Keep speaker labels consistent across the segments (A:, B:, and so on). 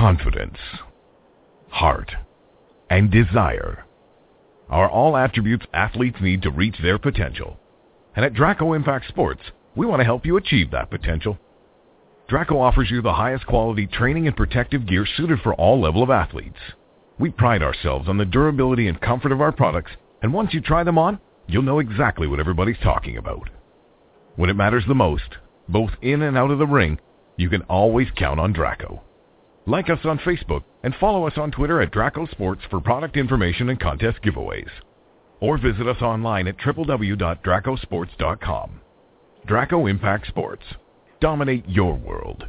A: confidence, heart, and desire are all attributes athletes need to reach their potential. And at Draco Impact Sports, we want to help you achieve that potential. Draco offers you the highest quality training and protective gear suited for all level of athletes. We pride ourselves on the durability and comfort of our products, and once you try them on, you'll know exactly what everybody's talking about. When it matters the most, both in and out of the ring, you can always count on Draco. Like us on Facebook and follow us on Twitter at Draco Sports for product information and contest giveaways. Or visit us online at www.dracosports.com. Draco Impact Sports. Dominate your world.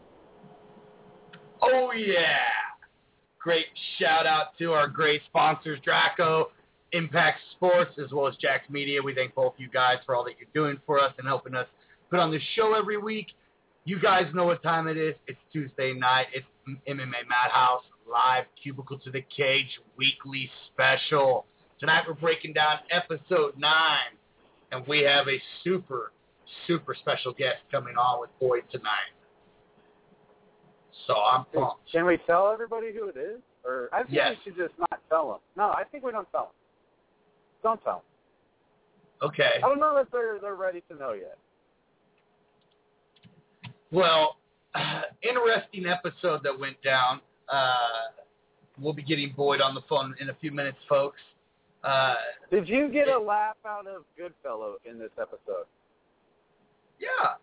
B: Oh, yeah. Great shout out to our great sponsors, Draco Impact Sports, as well as Jax Media. We thank both you guys for all that you're doing for us and helping us put on this show every week. You guys know what time it is. It's Tuesday night. It's MMA Madhouse Live Cubicle to the Cage weekly special. Tonight we're breaking down episode 9, and we have a super, super special guest coming on with Boyd tonight. So I'm pumped.
C: Can we tell everybody who it is? Or I think we should just not tell them. No, I think we don't tell them. Don't tell them.
B: Okay.
C: I don't know if they're ready to know yet.
B: Well, interesting episode that went down. We'll be getting Boyd on the phone in a few minutes, folks.
C: Did you get a laugh out of Goodfellow in this episode?
B: Yeah.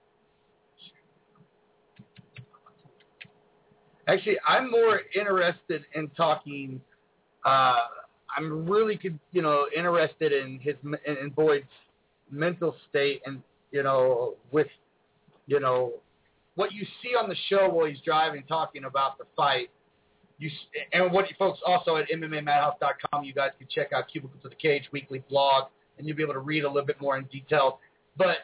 B: Actually, I'm more interested in talking. I'm really, interested in in Boyd's mental state, and with, what you see on the show while he's driving, talking about the fight. And what you folks also at MMAmadhouse.com, you guys can check out Cubicle to the Cage weekly blog, and you'll be able to read a little bit more in detail. But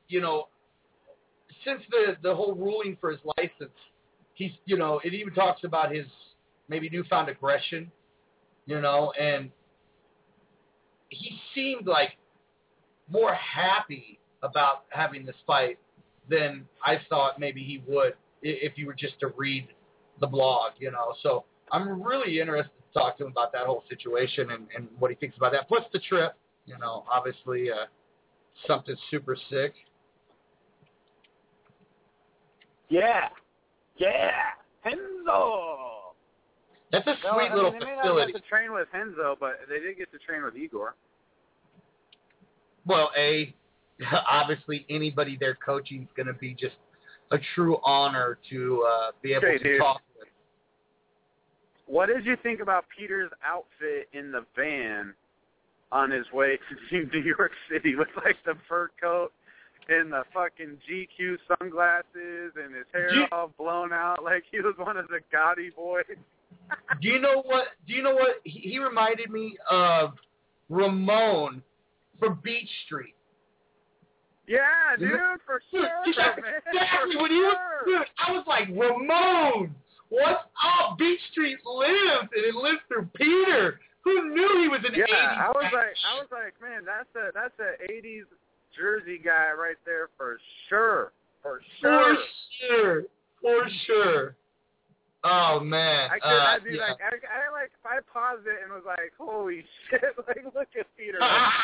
B: since the whole ruling for his license, he's it even talks about his maybe newfound aggression, and he seemed like more happy about having this fight than I thought maybe he would if you were just to read the blog, So I'm really interested to talk to him about that whole situation and what he thinks about that. Plus the trip, obviously something super sick.
C: Yeah. Henzo.
B: That's a sweet little
C: they
B: facility.
C: They may not get to train with Henzo, but they did get to train with Igor.
B: Well, obviously anybody there coaching is going to be just a true honor to be able to talk with.
C: What did you think about Peter's outfit in the van on his way to New York City with like the fur coat and the fucking GQ sunglasses and his hair all blown out like he was one of the Gotti boys?
B: Do you know what? He reminded me of Ramon from Beach Street.
C: Yeah, dude, for sure,
B: Exactly.
C: Man.
B: Dude, I was like, Ramon, what's up? Beach Street lives, and it lives through Peter. Who knew he was an 80s?
C: I was like, man, that's a 80s Jersey guy right there for sure. For
B: sure. Oh man.
C: I paused it and was like, holy shit, like look at Peter.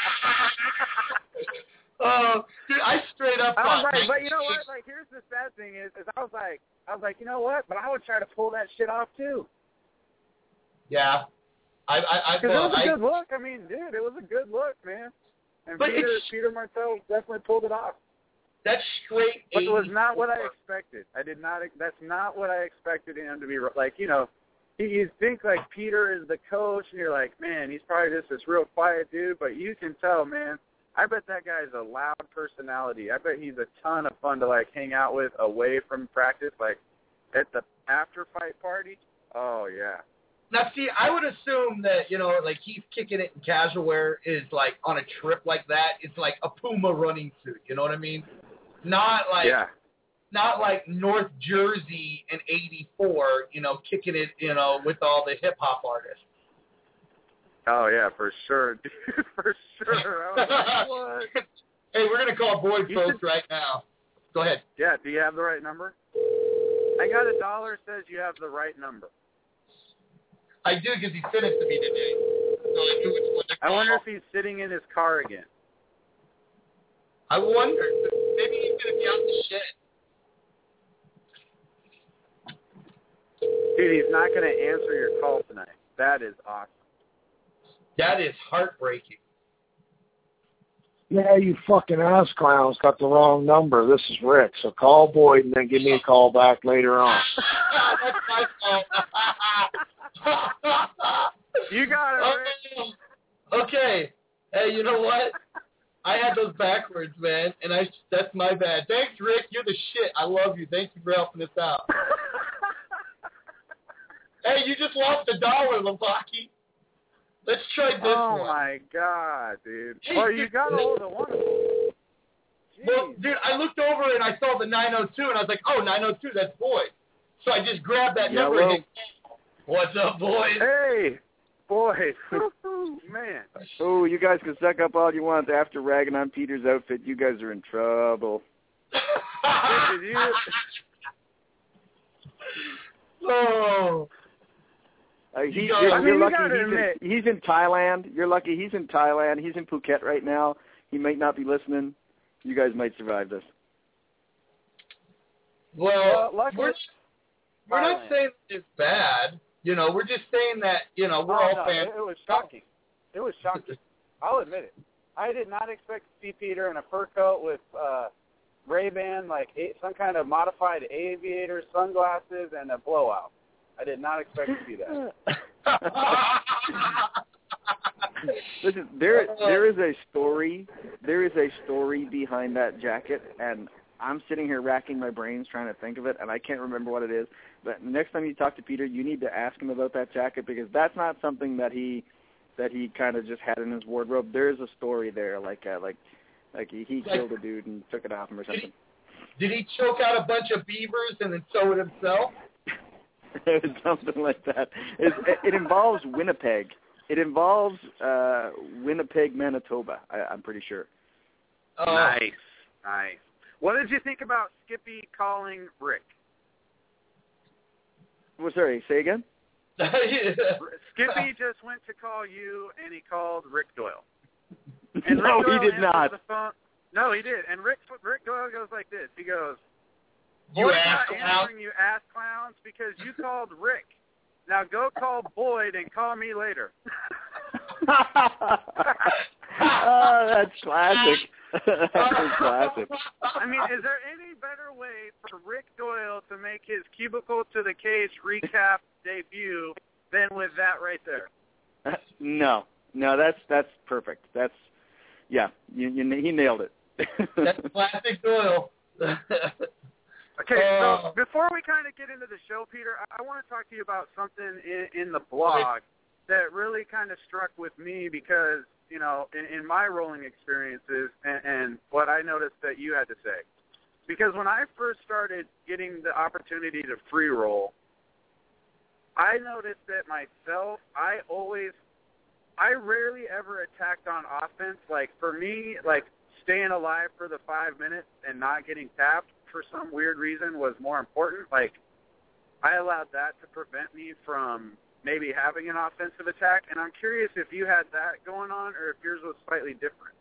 B: Oh, dude, I straight up.
C: I was like, but you know what? Like, here's the sad thing is I was like, you know what? But I would try to pull that shit off too.
B: Yeah,
C: Because it was a good look. I mean, dude, it was a good look, man. And Peter Martel definitely pulled it off.
B: That's straight.
C: But it was not what I expected. That's not what I expected him to be. Like, you think like Peter is the coach, and you're like, man, he's probably just this real quiet dude. But you can tell, man. I bet that guy's a loud personality. I bet he's a ton of fun to like hang out with away from practice, like at the after fight party. Oh yeah.
B: Now see, I would assume that like he's kicking it in casual wear is like on a trip like that. It's like a Puma running suit. You know what I mean? Not like North Jersey in '84. Kicking it with all the hip hop artists.
C: Oh, yeah, for sure, dude, for sure. I was like, what?
B: Hey, we're going to call Boyd, folks, right now. Go ahead.
C: Yeah, do you have the right number? I got $1 says you have the right number.
B: I do because he sent it to me today. So I knew which one to call.
C: I wonder if he's sitting in his car again.
B: I wonder. Maybe he's going to be out in the shed.
C: Dude, he's not going to answer your call tonight. That is awesome.
B: That is heartbreaking.
D: Yeah, you fucking ass clowns got the wrong number. This is Rick. So call Boyd and then give me a call back later on.
B: That's my fault.
C: You got it, Rick.
B: Okay. Hey, you know what? I had those backwards, man, and that's my bad. Thanks, Rick. You're the shit. I love you. Thank you for helping us out. Hey, you just lost $1, Lavaki. Let's try this one.
C: Oh, my God, dude.
B: Hey,
C: Well, you got a hold of one of them.
B: Well, dude, I looked over and I saw the 902, and I was like, oh, 902, that's Boyd. So I just grabbed that number
C: well,
B: and hit, what's up, Boyd?
C: Hey, Boyd. Man.
E: Oh, you guys can suck up all you want after ragging on Peter's outfit. You guys are in trouble.
B: Oh.
E: You're lucky he's in Thailand. You're lucky he's in Thailand. He's in Phuket right now. He might not be listening. You guys might survive this.
B: Well, we're not saying it's bad. You know, we're just saying that, you know, we're all fans.
C: It was shocking. It was shocking. I'll admit it. I did not expect to see Peter in a fur coat with Ray-Ban, like some kind of modified aviator, sunglasses, and a blowout. I did not expect to see that.
E: Listen, there is a story. There is a story behind that jacket, and I'm sitting here racking my brains trying to think of it, and I can't remember what it is. But next time you talk to Peter, you need to ask him about that jacket because that's not something that he kind of just had in his wardrobe. There is a story there, like he killed a dude and took it off him or something.
B: Did he choke out a bunch of beavers and then sew it himself?
E: Something like that. It involves Winnipeg. It involves Winnipeg, Manitoba, I'm pretty sure.
B: Oh.
C: Nice. What did you think about Skippy calling Rick?
E: Well, sorry, say again?
C: Skippy just went to call you, and he called Rick Doyle. And
E: no,
C: Rick Doyle
E: he did not.
C: The phone. No, he did. And Rick Doyle goes like this. He goes,
B: You
C: ass
B: clown.
C: answering, you ass clowns, because you called Rick. Now go call Boyd and call me later.
E: Oh, that's classic. That's classic.
C: I mean, is there any better way for Rick Doyle to make his Cubicle to the Cage recap debut than with that right there?
E: No, that's perfect. That's he nailed it.
B: That's classic Doyle.
C: Okay, so before we kind of get into the show, Peter, I want to talk to you about something in the blog that really kind of struck with me because, you know, in my rolling experiences and what I noticed that you had to say. Because when I first started getting the opportunity to free roll, I noticed that myself, I rarely ever attacked on offense. Like, for me, like, staying alive for the 5 minutes and not getting tapped for some weird reason was more important. Like, I allowed that to prevent me from maybe having an offensive attack, and I'm curious if you had that going on or if yours was slightly different.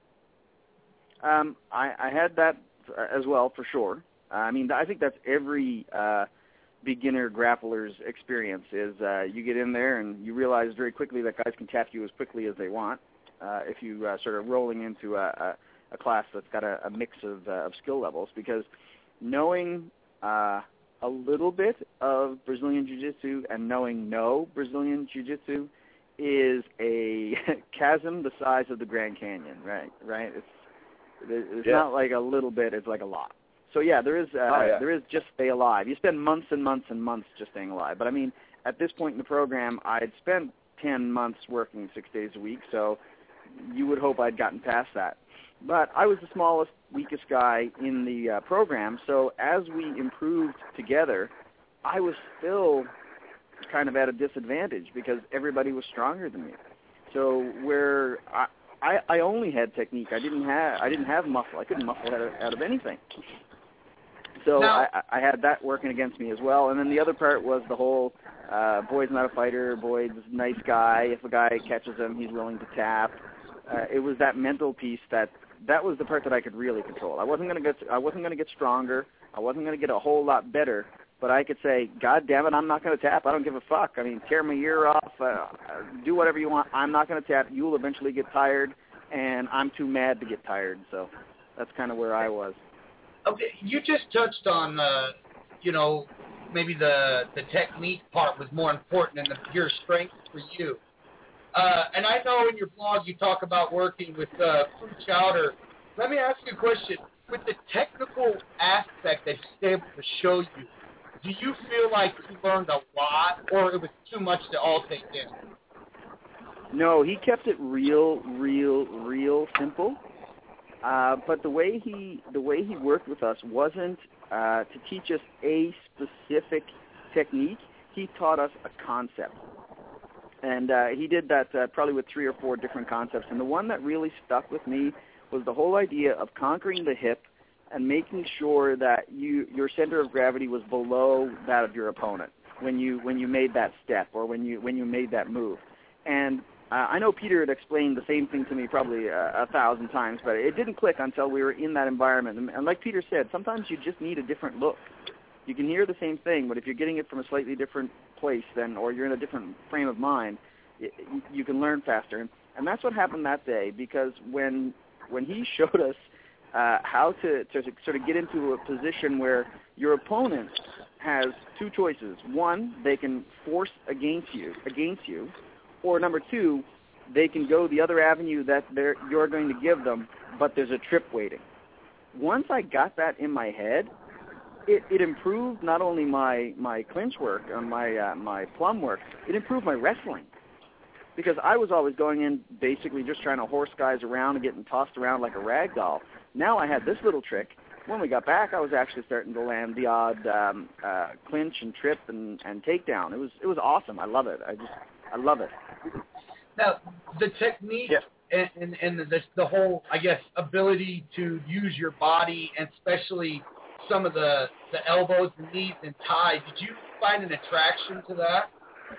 E: I had that as well, for sure. I mean, I think that's every beginner grappler's experience is you get in there and you realize very quickly that guys can tap you as quickly as they want if you sort of rolling into a class that's got a mix of skill levels, because knowing a little bit of Brazilian Jiu-Jitsu and knowing no Brazilian Jiu-Jitsu is a chasm the size of the Grand Canyon, right? It's not like a little bit, it's like a lot. So yeah, there is just stay alive. You spend months and months and months just staying alive. But I mean, at this point in the program, I'd spent 10 months working 6 days a week, so you would hope I'd gotten past that. But I was the smallest, weakest guy in the program, so as we improved together, I was still kind of at a disadvantage because everybody was stronger than me. So where I only had technique, I didn't have muscle. I couldn't muscle out of anything. So
B: now,
E: I had that working against me as well. And then the other part was the whole Boyd's not a fighter, Boyd's a nice guy. If a guy catches him, he's willing to tap. It was that mental piece that was the part that I could really control. I wasn't going to get stronger. I wasn't going to get a whole lot better. But I could say, God damn it, I'm not going to tap. I don't give a fuck. I mean, tear my ear off, do whatever you want. I'm not going to tap. You'll eventually get tired, and I'm too mad to get tired. So that's kind of where I was.
B: Okay, you just touched on, maybe the technique part was more important than the pure strength for you. And I know in your blog you talk about working with Crew Chowder. Let me ask you a question. With the technical aspect that he's able to show you, do you feel like you learned a lot, or it was too much to all take in?
E: No, he kept it real simple. But the way he worked with us wasn't to teach us a specific technique. He taught us a concept, and he did that probably with 3 or 4 different concepts. And the one that really stuck with me was the whole idea of conquering the hip and making sure that your center of gravity was below that of your opponent when you made that step or when you made that move. And I know Peter had explained the same thing to me probably 1,000 times, but it didn't click until we were in that environment. And like Peter said, sometimes you just need a different look. You can hear the same thing, but if you're getting it from a slightly different place or you're in a different frame of mind, you can learn faster. And that's what happened that day, because when he showed us how to sort of get into a position where your opponent has 2 choices. One, they can force against you, or number 2, they can go the other avenue that you're going to give them, but there's a trip waiting. Once I got that in my head, it improved not only my clinch work and my plum work, it improved my wrestling. Because I was always going in basically just trying to horse guys around and getting tossed around like a rag doll. Now I had this little trick. When we got back, I was actually starting to land the odd clinch and trip and takedown. It was awesome. I love it. I love it.
B: Now, the technique and the whole, I guess, ability to use your body, and especially some of the elbows, the knees, and ties, did you find an attraction to that?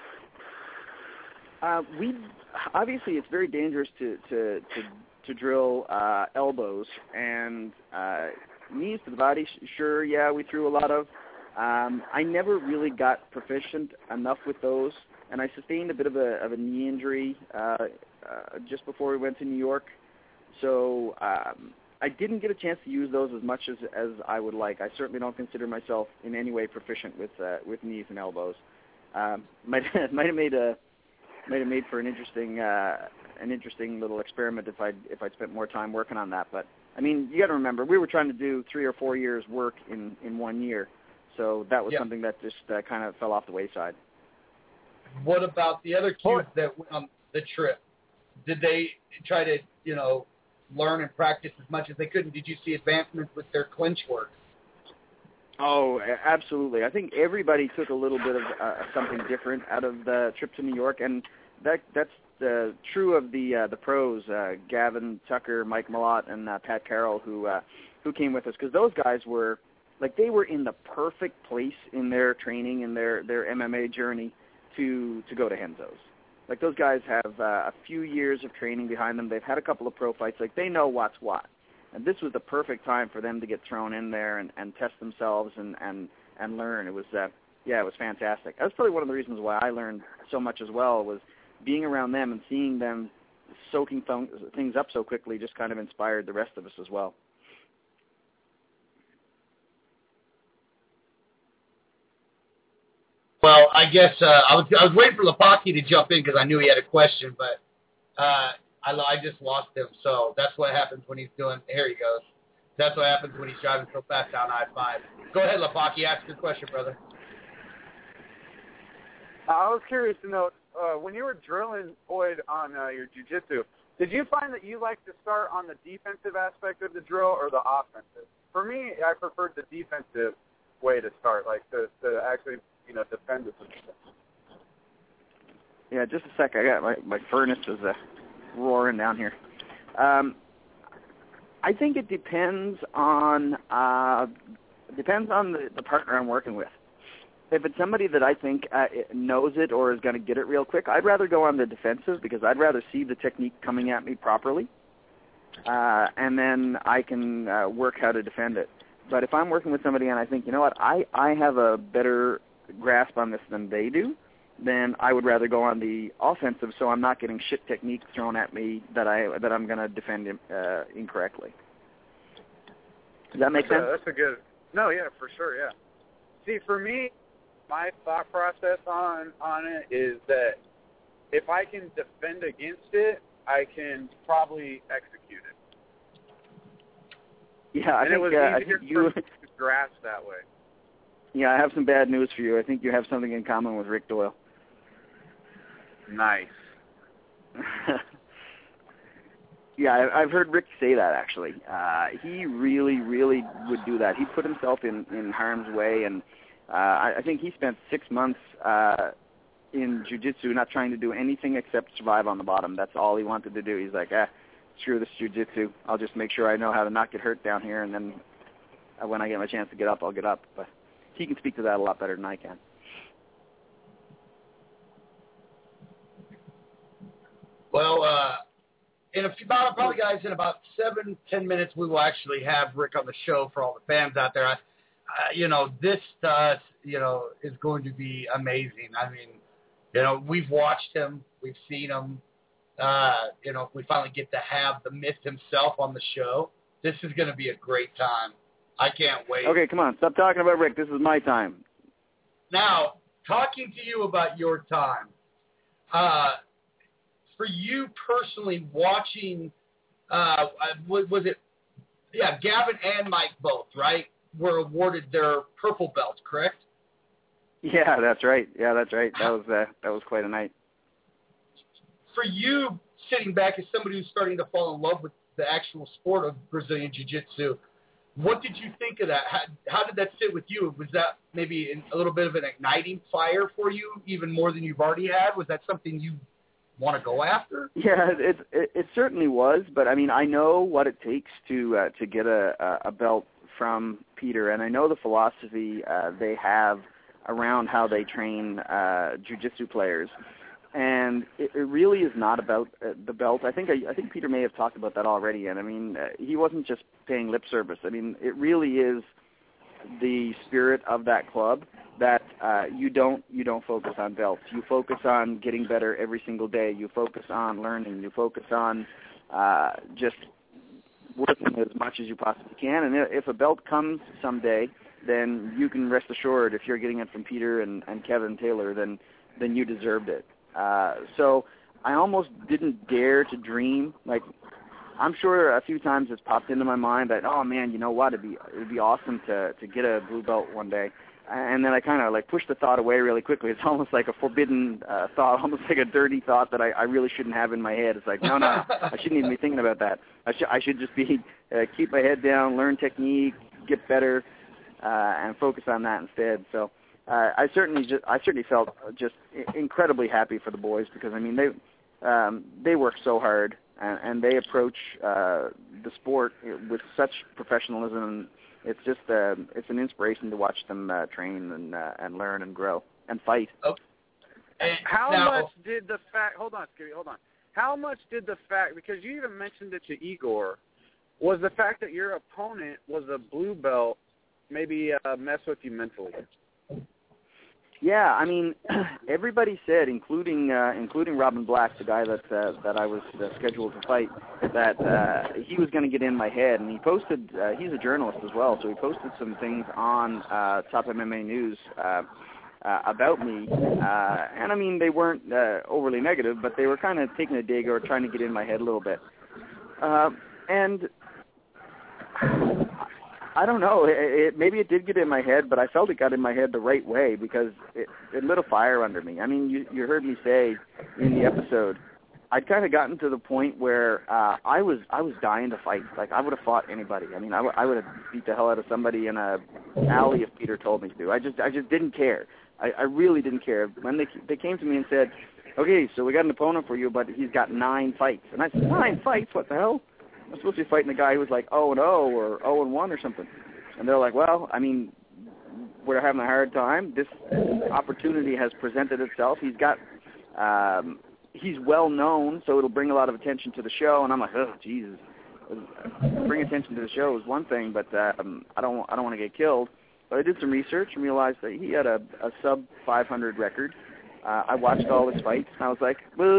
E: Obviously it's very dangerous to drill elbows and knees to the body. Sure, yeah, we threw a lot of. I never really got proficient enough with those, and I sustained a bit of a knee injury just before we went to New York. So I didn't get a chance to use those as much as I would like. I certainly don't consider myself in any way proficient with knees and elbows. Might have made for an interesting little experiment if I'd spent more time working on that. But I mean, you got to remember, we were trying to do 3 or 4 years work in 1 year, so that was something that just kind of fell off the wayside.
B: What about the other kids that went on the trip? Did they try to learn and practice as much as they could? And did you see advancements with their clinch work?
E: Oh, absolutely. I think everybody took a little bit of something different out of the trip to New York, and that's true of the pros, Gavin Tucker, Mike Malott, and Pat Carroll, who came with us, because those guys were they were in the perfect place in their training and their MMA journey to go to Renzo's. Like, those guys have a few years of training behind them. They've had a couple of pro fights. Like, they know what's what. And this was the perfect time for them to get thrown in there and test themselves and learn. It was it was fantastic. That's probably one of the reasons why I learned so much as well, was being around them and seeing them soaking things up so quickly just kind of inspired the rest of us as well.
B: Well, I guess I was waiting for Lepaki to jump in because I knew he had a question, but I just lost him. So that's what happens when he's doing. Here he goes. That's what happens when he's driving so fast down I-5. Go ahead, Lepaki. Ask your question, brother.
C: I was curious to know, when you were drilling Boyd on your jiu-jitsu, did you find that you like to start on the defensive aspect of the drill or the offensive? For me, I preferred the defensive way to start, like to actually defend the position.
E: Yeah, just a sec. I got my furnace is roaring down here. I think it depends on depends on the partner I'm working with. If it's somebody that I think knows it or is going to get it real quick, I'd rather go on the defensive because I'd rather see the technique coming at me properly, and then I can work how to defend it. But if I'm working with somebody and I think, you know what, I have a better grasp on this than they do, then I would rather go on the offensive so I'm not getting shit techniques thrown at me that I'm going to defend incorrectly. Does that make sense?
C: That's a good. No, yeah, for sure, yeah. See, for me, my thought process on it is that if I can defend against it, I can probably execute it.
E: Yeah, I think you
C: grasp that way.
E: Yeah, I have some bad news for you. I think you have something in common with Rick Doyle.
C: Nice.
E: Yeah, I've heard Rick say that, actually. He really, really would do that. He'd put himself in harm's way, and I think he spent 6 months in jiu-jitsu not trying to do anything except survive on the bottom. That's all he wanted to do. He's like, screw this jiu-jitsu. I'll just make sure I know how to not get hurt down here, and then when I get my chance to get up, I'll get up. But he can speak to that a lot better than I can.
B: Well, in in about 7-10 minutes, we will actually have Rick on the show for all the fans out there. This to us, is going to be amazing. I mean, we've watched him, we've seen him. If we finally get to have the Myth himself on the show, this is going to be a great time. I can't wait.
E: Okay, come on. Stop talking about Rick. This is my time.
B: Now, talking to you about your time, for you personally watching, was it, Gavin and Mike both, right, were awarded their purple belts, correct?
E: Yeah, that's right. That was quite a night.
B: For you, sitting back as somebody who's starting to fall in love with the actual sport of Brazilian Jiu-Jitsu, what did you think of that? How did that sit with you? Was that maybe a little bit of an igniting fire for you, even more than you've already had? Was that something you want to go after?
E: Yeah, it certainly was. But I mean, I know what it takes to get a belt from Peter, and I know the philosophy they have around how they train jiu-jitsu players. And it really is not about the belt. I think Peter may have talked about that already. And I mean, he wasn't just paying lip service. I mean, it really is the spirit of that club that you don't focus on belts. You focus on getting better every single day. You focus on learning. You focus on just working as much as you possibly can. And if a belt comes someday, then you can rest assured if you're getting it from Peter and Kevin Taylor, then you deserved it. So I almost didn't dare to dream. Like, I'm sure a few times it's popped into my mind that, oh man, you know what, it'd be awesome to get a blue belt one day. And then I kind of pushed the thought away really quickly. It's almost like a forbidden thought, almost like a dirty thought that I really shouldn't have in my head. It's like, no, I shouldn't even be thinking about that. I should just be keep my head down, learn technique, get better, and focus on that instead. So. I certainly felt just incredibly happy for the boys because I mean they work so hard and they approach the sport with such professionalism. It's just it's an inspiration to watch them train and learn and grow and fight.
B: Okay.
C: How much did the fact? Hold on, Skibby, hold on. How much did the fact? Because you even mentioned it to Igor. Was the fact that your opponent was a blue belt maybe mess with you mentally?
E: Yeah, I mean, everybody said, including Robin Black, the guy that I was scheduled to fight, that he was going to get in my head. And he posted. He's a journalist as well, so he posted some things on Top MMA News about me. And I mean, they weren't overly negative, but they were kind of taking a dig or trying to get in my head a little bit. And I don't know. Maybe it did get in my head, but I felt it got in my head the right way because it lit a fire under me. I mean, you heard me say in the episode, I'd kind of gotten to the point where I was dying to fight. Like, I would have fought anybody. I mean, I would have beat the hell out of somebody in a alley if Peter told me to. I just didn't care. I really didn't care. When they came to me and said, okay, so we got an opponent for you, but he's got 9 fights. And I said, 9 fights? What the hell? I'm supposed to be fighting a guy who was like 0-0 or 0-1 or something. And they're like, well, I mean, we're having a hard time. This opportunity has presented itself. He's got, he's well known, so it'll bring a lot of attention to the show. And I'm like, oh, Jesus, bring attention to the show is one thing, but I don't want to get killed. But I did some research and realized that he had a sub 500 record. I watched all his fights, and I was like,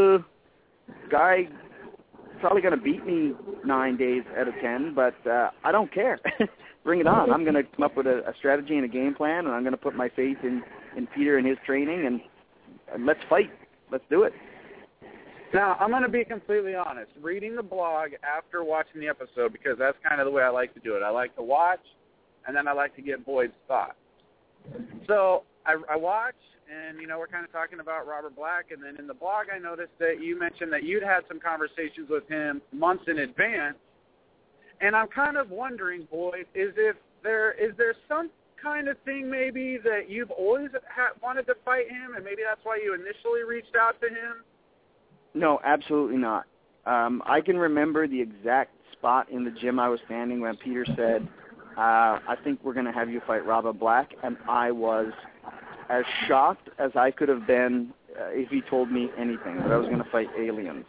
E: guy probably going to beat me 9 days out of 10, but I don't care. Bring it on. I'm going to come up with a strategy and a game plan, and I'm going to put my faith in Peter and his training, and let's fight. Let's do it.
C: Now, I'm going to be completely honest. Reading the blog after watching the episode, because that's kind of the way I like to do it. I like to watch, and then I like to get Boyd's thoughts. So I watch, and, you know, we're kind of talking about Robert Black, and then in the blog I noticed that you mentioned that you'd had some conversations with him months in advance. And I'm kind of wondering, Boyd, is there some kind of thing maybe that you've always wanted to fight him, and maybe that's why you initially reached out to him?
E: No, absolutely not. I can remember the exact spot in the gym I was standing when Peter said, I think we're going to have you fight Robert Black, and I was as shocked as I could have been if he told me anything, that I was going to fight aliens.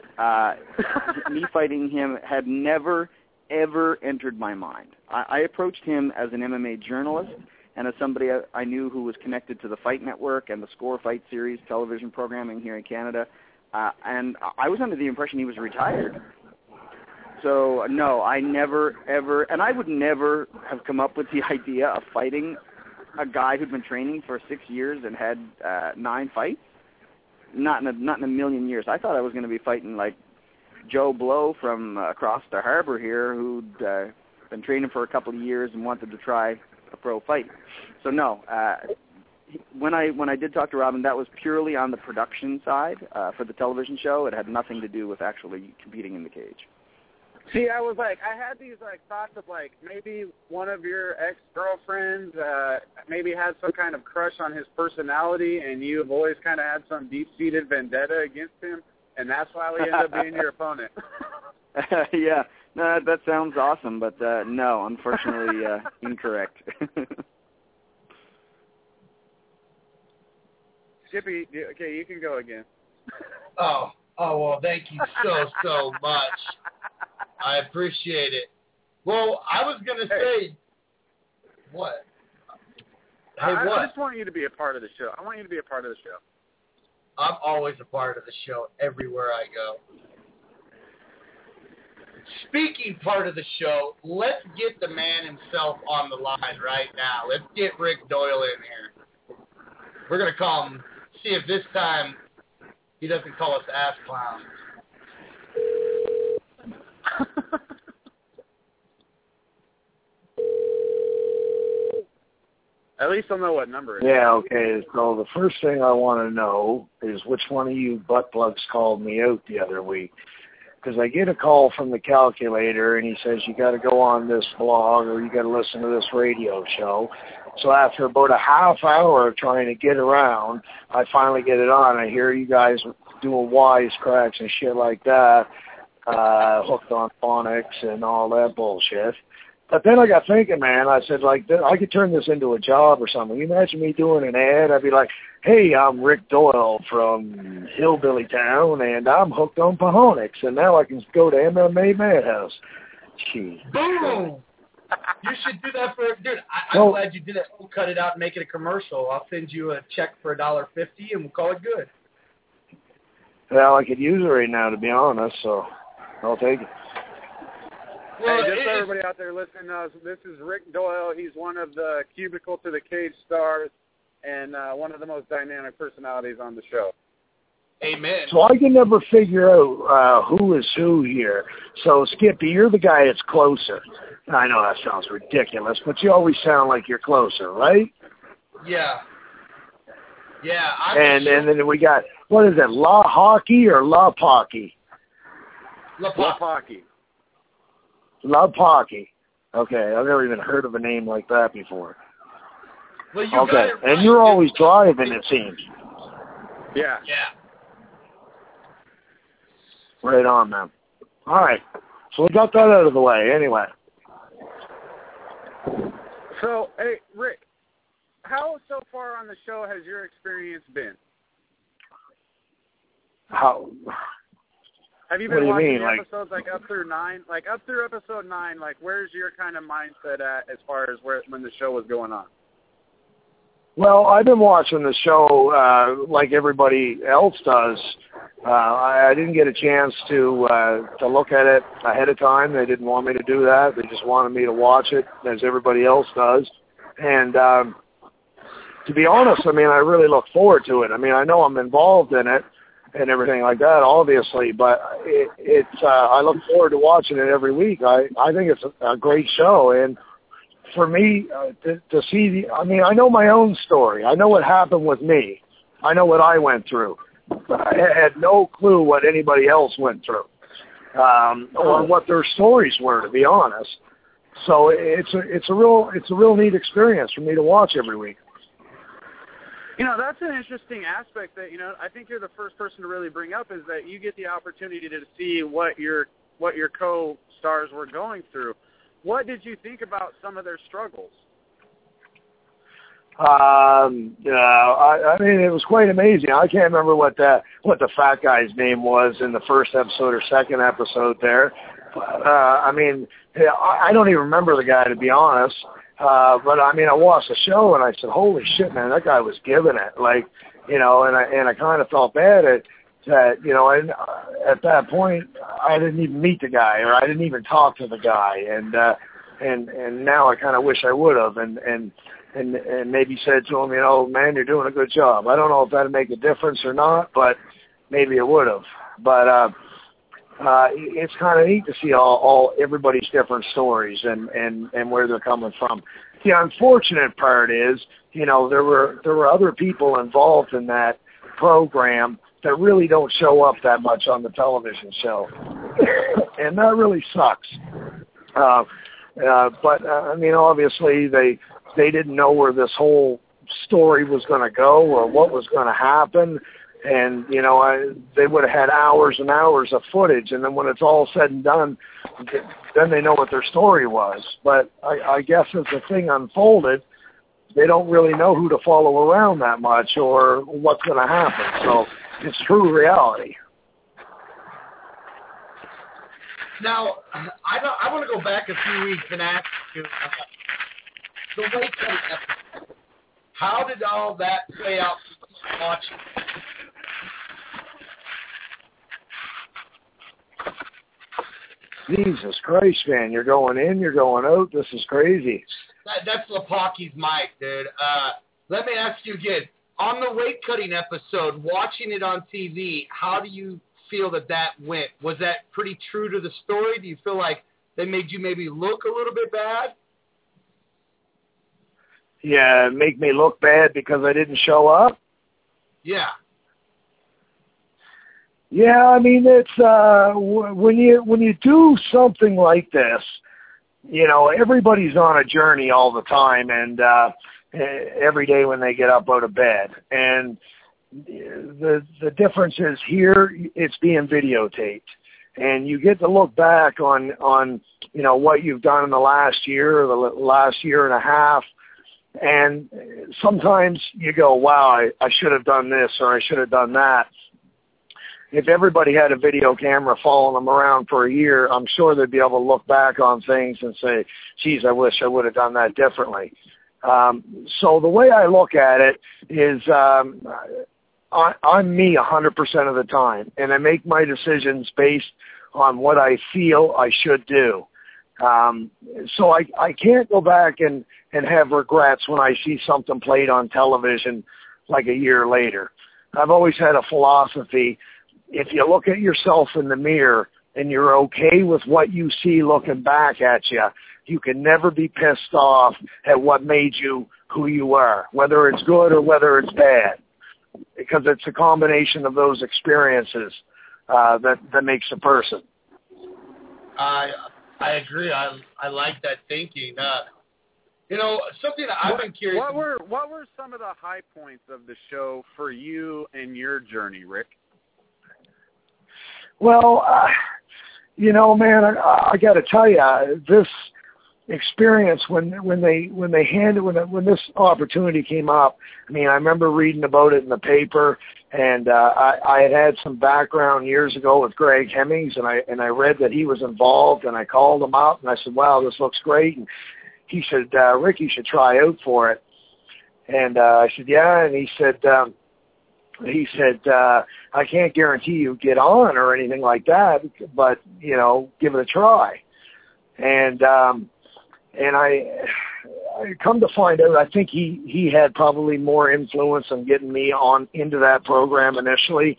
E: Me fighting him had never, ever entered my mind. I approached him as an MMA journalist and as somebody I knew who was connected to the Fight Network and the Score Fight Series television programming here in Canada, and I was under the impression he was retired. So, no, I never, ever, and I would never have come up with the idea of fighting a guy who'd been training for 6 years and had 9 fights. Not in a million years. I thought I was going to be fighting like Joe Blow from across the harbor here, who'd been training for a couple of years and wanted to try a pro fight. So no, when I did talk to Robin, that was purely on the production side for the television show. It had nothing to do with actually competing in the cage.
C: See, I was like, I had these like thoughts of like maybe one of your ex-girlfriends maybe had some kind of crush on his personality, and you've always kind of had some deep-seated vendetta against him, and that's why we end up being your opponent.
E: Yeah, no, that sounds awesome, but no, unfortunately, incorrect.
C: Skippy, okay, you can go again.
B: Oh, well, thank you so much. I appreciate it. Well, I was going to say, what? Hey, what?
C: I just want you to be a part of the show. I want you to be a part of the show.
B: I'm always a part of the show everywhere I go. Speaking part of the show, let's get the man himself on the line right now. Let's get Rick Doyle in here. We're going to call him, see if this time he doesn't call us ass clowns.
C: At least I'll know what number it is.
D: Yeah, okay. So the first thing I want to know is which one of you butt plugs called me out the other week. Because I get a call from the calculator, and he says, you got to go on this blog or you got to listen to this radio show. So after about a half hour of trying to get around, I finally get it on. I hear you guys doing wisecracks and shit like that, hooked on phonics and all that bullshit. But then I got thinking, man, I said, like, I could turn this into a job or something. You imagine me doing an ad? I'd be like, hey, I'm Rick Doyle from Hillbilly Town, and I'm hooked on phonics, and now I can go to MMA Madhouse. Gee.
B: Boom! You should do that for, dude, I'm glad you did it. We'll cut it out and make it a commercial. I'll send you a check for $1.50, and we'll call it good.
D: Well, I could use it right now, to be honest, so I'll take it.
C: Well, hey, just so everybody out there listening knows, this is Rick Doyle. He's one of the Cubicle to the Cage stars and one of the most dynamic personalities on the show.
B: Amen.
D: So I can never figure out who is who here. So, Skippy, you're the guy that's closer. I know that sounds ridiculous, but you always sound like you're closer, right?
B: Yeah. Yeah.
D: And then we got, what is it, La Hockey or La Pocky?
B: La Pocky.
D: La Pocky. Okay, I've never even heard of a name like that before.
B: Well, you
D: okay,
B: got it right.
D: And you're always driving, it seems.
C: Yeah.
B: Yeah.
D: Right on, man. All right, so we got that out of the way anyway.
C: So, hey, Rick, how so far on the show has your experience been?
D: How?
C: Have you been watching the
D: Like,
C: episodes like up through 9? Like up through episode 9, like where's your kind of mindset at as far as when the show was going on?
D: Well, I've been watching the show like everybody else does. I didn't get a chance to look at it ahead of time. They didn't want me to do that. They just wanted me to watch it as everybody else does. And to be honest, I mean, I really look forward to it. I mean, I know I'm involved in it and everything like that, obviously, but it's I look forward to watching it every week. I think it's a great show, and for me to see I mean, I know my own story. I know what happened with me. I know what I went through. I had no clue what anybody else went through, or what their stories were, to be honest. So it's a real neat experience for me to watch every week.
C: You know, that's an interesting aspect that, you know, I think you're the first person to really bring up, is that you get the opportunity to see what your co-stars were going through. What did you think about some of their struggles?
D: I mean, it was quite amazing. I can't remember what the fat guy's name was in the first episode or second episode there. I mean, I don't even remember the guy, to be honest. But I mean, I watched the show and I said, "Holy shit, man, that guy was giving it!" Like, you know, and I kind of felt bad that you know, and at that point, I didn't even meet the guy, or I didn't even talk to the guy, and now I kind of wish I would have, and maybe said to him, you know, man, you're doing a good job. I don't know if that'd make a difference or not, but maybe it would have. But it's kind of neat to see all everybody's different stories and where they're coming from. The unfortunate part is, you know, there were other people involved in that program that really don't show up that much on the television show, and that really sucks. But I mean, obviously they didn't know where this whole story was going to go or what was going to happen. And, you know, they would have had hours and hours of footage, and then when it's all said and done, then they know what their story was. But I guess as the thing unfolded, they don't really know who to follow around that much or what's going to happen. So it's true reality.
B: Now, I want to go back a few weeks and ask you, the weight cutting episode, how did all that play out for you watching?
D: Jesus Christ, man. You're going in, you're going out. This is crazy.
B: That's Lepocki's mic, dude. Let me ask you again. On the weight cutting episode, watching it on TV, how do you feel that went? Was that pretty true to the story? Do you feel like they made you maybe look a little bit bad?
D: Yeah, make me look bad because I didn't show up?
B: Yeah.
D: Yeah, I mean, it's when you do something like this, you know, everybody's on a journey all the time, and every day when they get up out of bed. And the difference is here, it's being videotaped, and you get to look back on you know what you've done in the last year or the last year and a half. And sometimes you go, wow, I should have done this or I should have done that. If everybody had a video camera following them around for a year, I'm sure they'd be able to look back on things and say, geez, I wish I would have done that differently. So the way I look at it is I'm me 100% of the time, and I make my decisions based on what I feel I should do. So I can't go back and have regrets when I see something played on television like a year later. I've always had a philosophy: if you look at yourself in the mirror and you're okay with what you see looking back at you, you can never be pissed off at what made you who you are, whether it's good or whether it's bad, because it's a combination of those experiences that makes a person.
B: I agree. I like that thinking. You know, something that I've been curious.
C: What were some of the high points of the show for you and your journey, Rick?
D: Well, you know, man, I got to tell you, experience when this opportunity came up. I mean, I remember reading about it in the paper, and I had some background years ago with Greg Hemmings, and I read that he was involved, and I called him up, and I said, wow, this looks great. And he said, Rick, you should try out for it. And I said, yeah. And he said, I can't guarantee you get on or anything like that, but, you know, give it a try. And I come to find out, I think he had probably more influence on getting me on into that program initially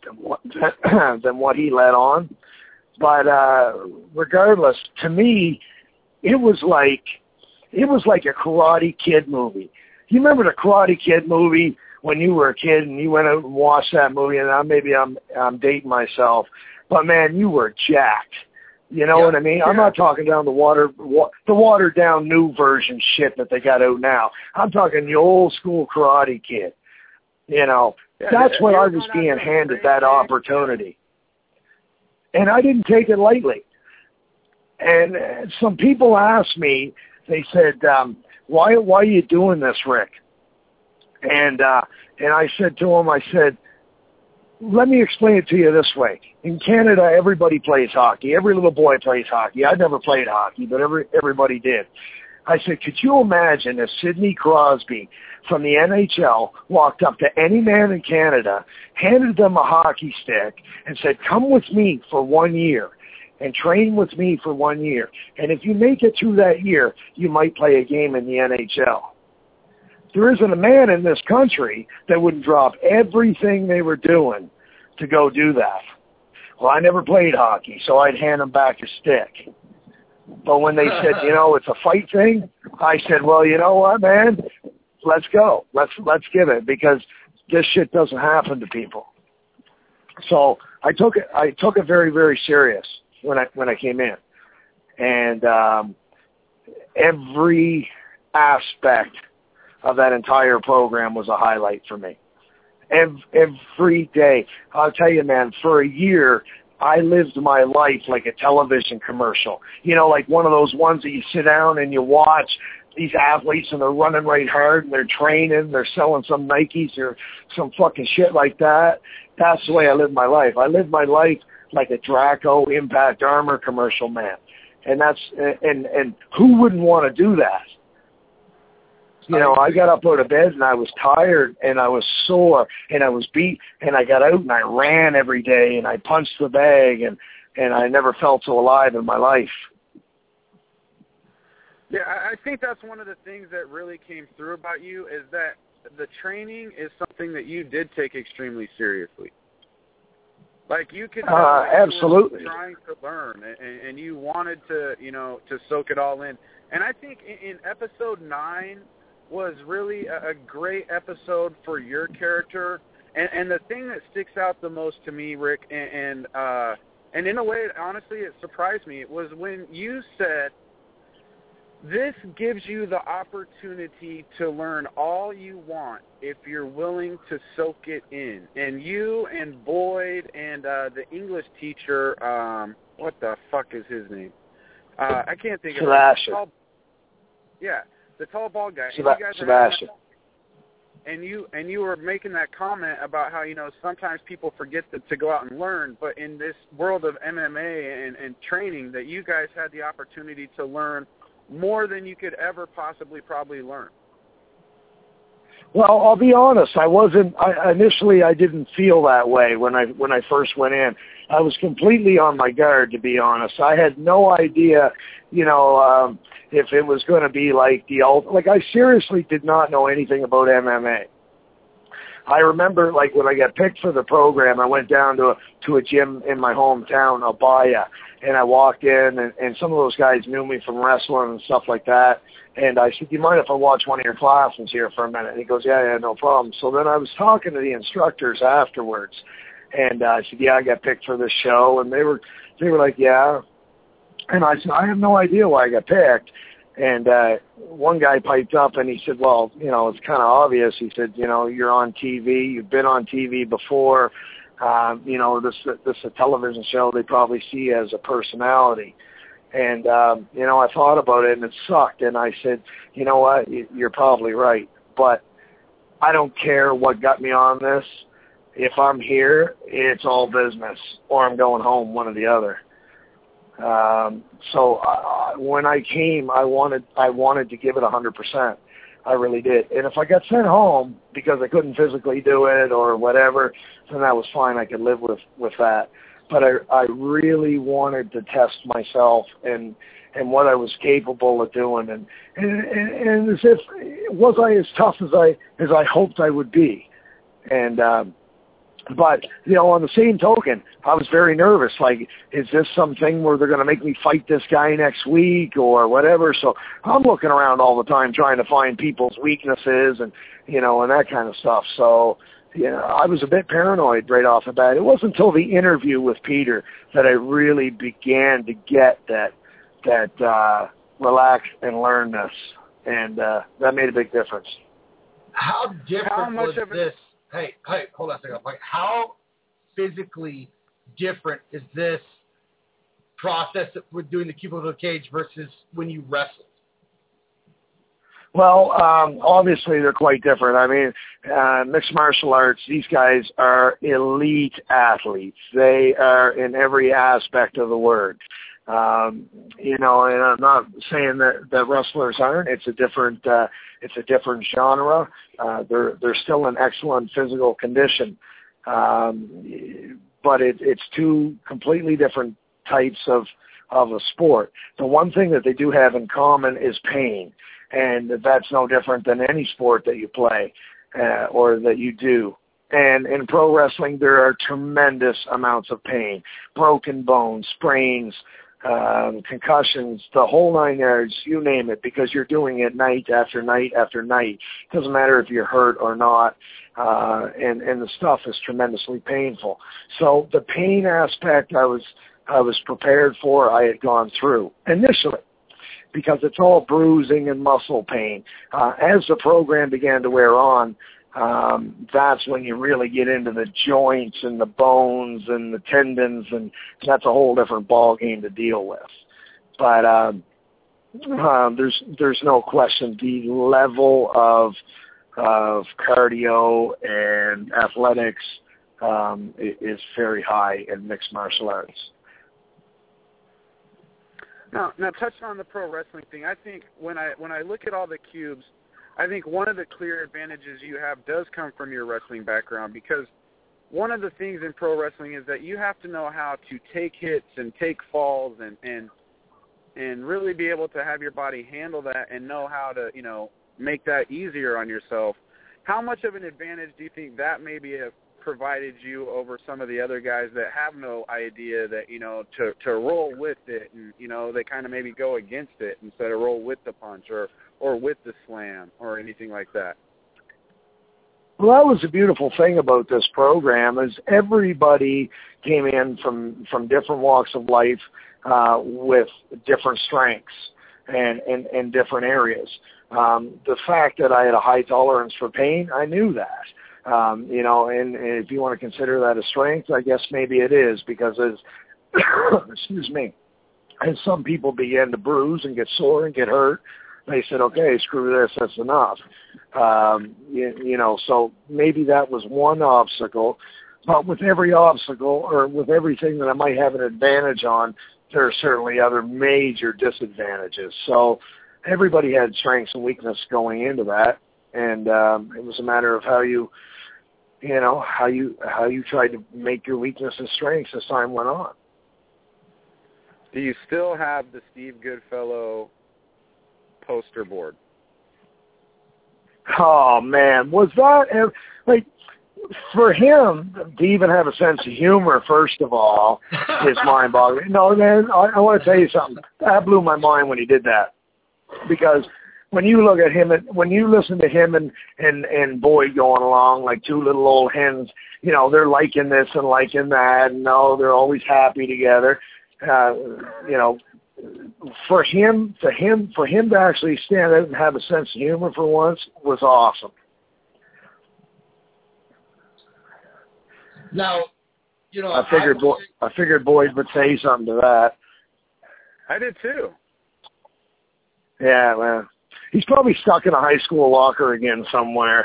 D: than what he led on. But regardless, to me, it was like a Karate Kid movie. You remember the Karate Kid movie when you were a kid and you went out and watched that movie? And maybe I'm dating myself, but man, you were jacked. You know what I mean? Yeah. I'm not talking down the watered down new version shit that they got out now. I'm talking the old school Karate Kid. You know, that's what I was being handed, that opportunity. And I didn't take it lightly. And some people asked me, they said, why are you doing this, Rick? And I said to them, I said, let me explain it to you this way. In Canada, everybody plays hockey. Every little boy plays hockey. I never played hockey, but everybody did. I said, could you imagine if Sidney Crosby from the NHL walked up to any man in Canada, handed them a hockey stick, and said, come with me for 1 year and train with me for 1 year. And if you make it through that year, you might play a game in the NHL. There isn't a man in this country that wouldn't drop everything they were doing to go do that. Well, I never played hockey, so I'd hand them back a stick. But when they said, you know, it's a fight thing, I said, well, you know what, man? Let's go. Let's give it, because this shit doesn't happen to people. So I took it very, very serious when I came in. And every aspect of that entire program was a highlight for me. Every day. I'll tell you, man, for a year, I lived my life like a television commercial. You know, like one of those ones that you sit down and you watch these athletes and they're running right hard and they're training, they're selling some Nikes or some fucking shit like that. That's the way I lived my life. I lived my life like a Draco Impact Armor commercial, man. And and who wouldn't want to do that? You know, I got up out of bed and I was tired and I was sore and I was beat, and I got out and I ran every day and I punched the bag, and I never felt so alive in my life.
C: Yeah, I think that's one of the things that really came through about you, is that the training is something that you did take extremely seriously. Like, you could
D: absolutely
C: you were trying to learn, and you wanted to, you know, to soak it all in. And I think in episode 9 was really a great episode for your character. And the thing that sticks out the most to me, Rick, and in a way, honestly, it surprised me, it was when you said, this gives you the opportunity to learn all you want if you're willing to soak it in. And you and Boyd and the English teacher, what the fuck is his name? I can't think of it. Yeah, the tall bald guy.
D: Sebastian.
C: And you were making that comment about how, you know, sometimes people forget to go out and learn, but in this world of MMA and training, that you guys had the opportunity to learn more than you could ever possibly probably learn.
D: Well, I'll be honest. Initially I didn't feel that way when I first went in. I was completely on my guard, to be honest. I had no idea, you know, if it was going to be like I seriously did not know anything about MMA. I remember, like, when I got picked for the program, I went down to a gym in my hometown, Abaya, and I walked in, and some of those guys knew me from wrestling and stuff like that. And I said, do you mind if I watch one of your classes here for a minute? And he goes, yeah, no problem. So then I was talking to the instructors afterwards, and I said, yeah, I got picked for this show. And they were like, yeah. And I said, I have no idea why I got picked. And one guy piped up and he said, well, you know, it's kind of obvious. He said, you know, you're on TV. You've been on TV before. You know, this is a television show. They probably see you as a personality. And, I thought about it, and it sucked. And I said, you know what, you're probably right. But I don't care what got me on this. If I'm here, it's all business, or I'm going home, one or the other. So when I came, I wanted to give it 100%. I really did. And if I got sent home because I couldn't physically do it or whatever, then that was fine. I could live with that. But I really wanted to test myself and what I was capable of doing, and as if was I as tough as I hoped I would be, and but on the same token, I was very nervous. Like, is this something where they're going to make me fight this guy next week or whatever? So I'm looking around all the time trying to find people's weaknesses and and that kind of stuff. So I was a bit paranoid right off the bat. It wasn't until the interview with Peter that I really began to get that relax and learn this, and that made a big difference.
B: How different was this? Hey, hold on a second. Like, how physically different is this process with doing the cubicle cage versus when you wrestled?
D: Well, obviously they're quite different. I mean, mixed martial arts, these guys are elite athletes. They are in every aspect of the word. And I'm not saying that wrestlers aren't. It's a different genre. They're still in excellent physical condition, but it's two completely different types of a sport. The one thing that they do have in common is pain, and that's no different than any sport that you play or that you do. And in pro wrestling, there are tremendous amounts of pain, broken bones, sprains, concussions, the whole 9 yards, you name it, because you're doing it night after night after night. It doesn't matter if you're hurt or not, and the stuff is tremendously painful. So the pain aspect I was prepared for, I had gone through initially, because it's all bruising and muscle pain. As the program began to wear on, that's when you really get into the joints and the bones and the tendons, and that's a whole different ball game to deal with. But there's no question the level of cardio and athletics is very high in mixed martial arts.
C: Now touching on the pro wrestling thing, I think when I look at all the cubes, I think one of the clear advantages you have does come from your wrestling background, because one of the things in pro wrestling is that you have to know how to take hits and take falls and really be able to have your body handle that and know how to, make that easier on yourself. How much of an advantage do you think that maybe have provided you over some of the other guys that have no idea that, to roll with it and, they kind of maybe go against it instead of roll with the punch or with the slam or anything like that?
D: Well, that was the beautiful thing about this program, is everybody came in from different walks of life with different strengths and different areas. The fact that I had a high tolerance for pain, I knew that. And if you want to consider that a strength, I guess maybe it is, because as as some people began to bruise and get sore and get hurt, they said, okay, screw this, that's enough. So maybe that was one obstacle. But with every obstacle, or with everything that I might have an advantage on, there are certainly other major disadvantages. So everybody had strengths and weaknesses going into that, and it was a matter of how you tried to make your weaknesses strengths as time went on.
C: Do you still have the Steve Goodfellow poster board?
D: Oh man, was that like, for him to even have a sense of humor, first of all, is mind-boggling. No, man, I want to tell you something. That blew my mind when he did that, because when you look at him, when you listen to him and Boyd going along like two little old hens, they're liking this and liking that, and they're always happy together. For him to actually stand out and have a sense of humor for once was awesome.
B: Now,
D: I figured Boyd would say something to that.
C: I did too.
D: Yeah, well, he's probably stuck in a high school locker again somewhere.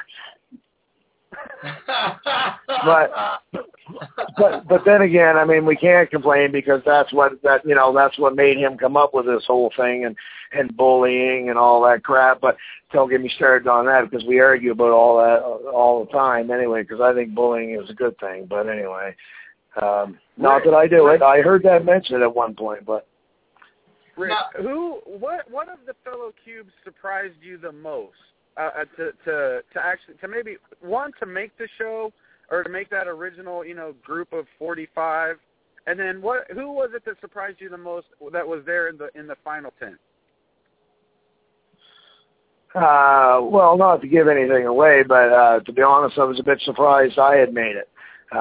D: But then again, I mean, we can't complain because that's what made him come up with this whole thing and bullying and all that crap. But don't get me started on that because we argue about all that all the time anyway. Because I think bullying is a good thing. But anyway, not that I do it. I heard that mentioned at one point, but.
C: Rick, what of the fellow cubes surprised you the most? To maybe one to make the show or to make that original group of 45, and then who was it that surprised you the most that was there in the final 10?
D: Well, not to give anything away, but to be honest, I was a bit surprised I had made it.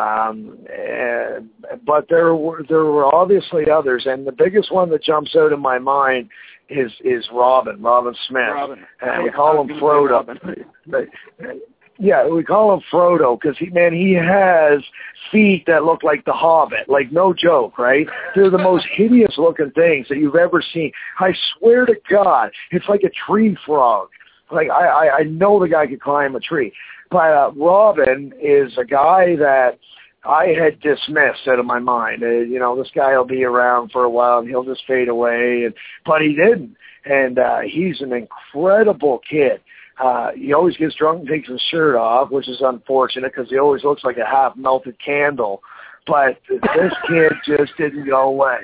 D: But there were obviously others, and the biggest one that jumps out in my mind is Robin Smith. And we call him Frodo. Yeah, we call him Frodo because he has feet that look like the Hobbit, like no joke, right? They're the most hideous looking things that you've ever seen. I swear to God, it's like a tree frog. Like I know the guy could climb a tree. But Robin is a guy that I had dismissed out of my mind. This guy will be around for a while and he'll just fade away. But he didn't. And he's an incredible kid. He always gets drunk and takes his shirt off, which is unfortunate because he always looks like a half-melted candle. But this kid just didn't go away.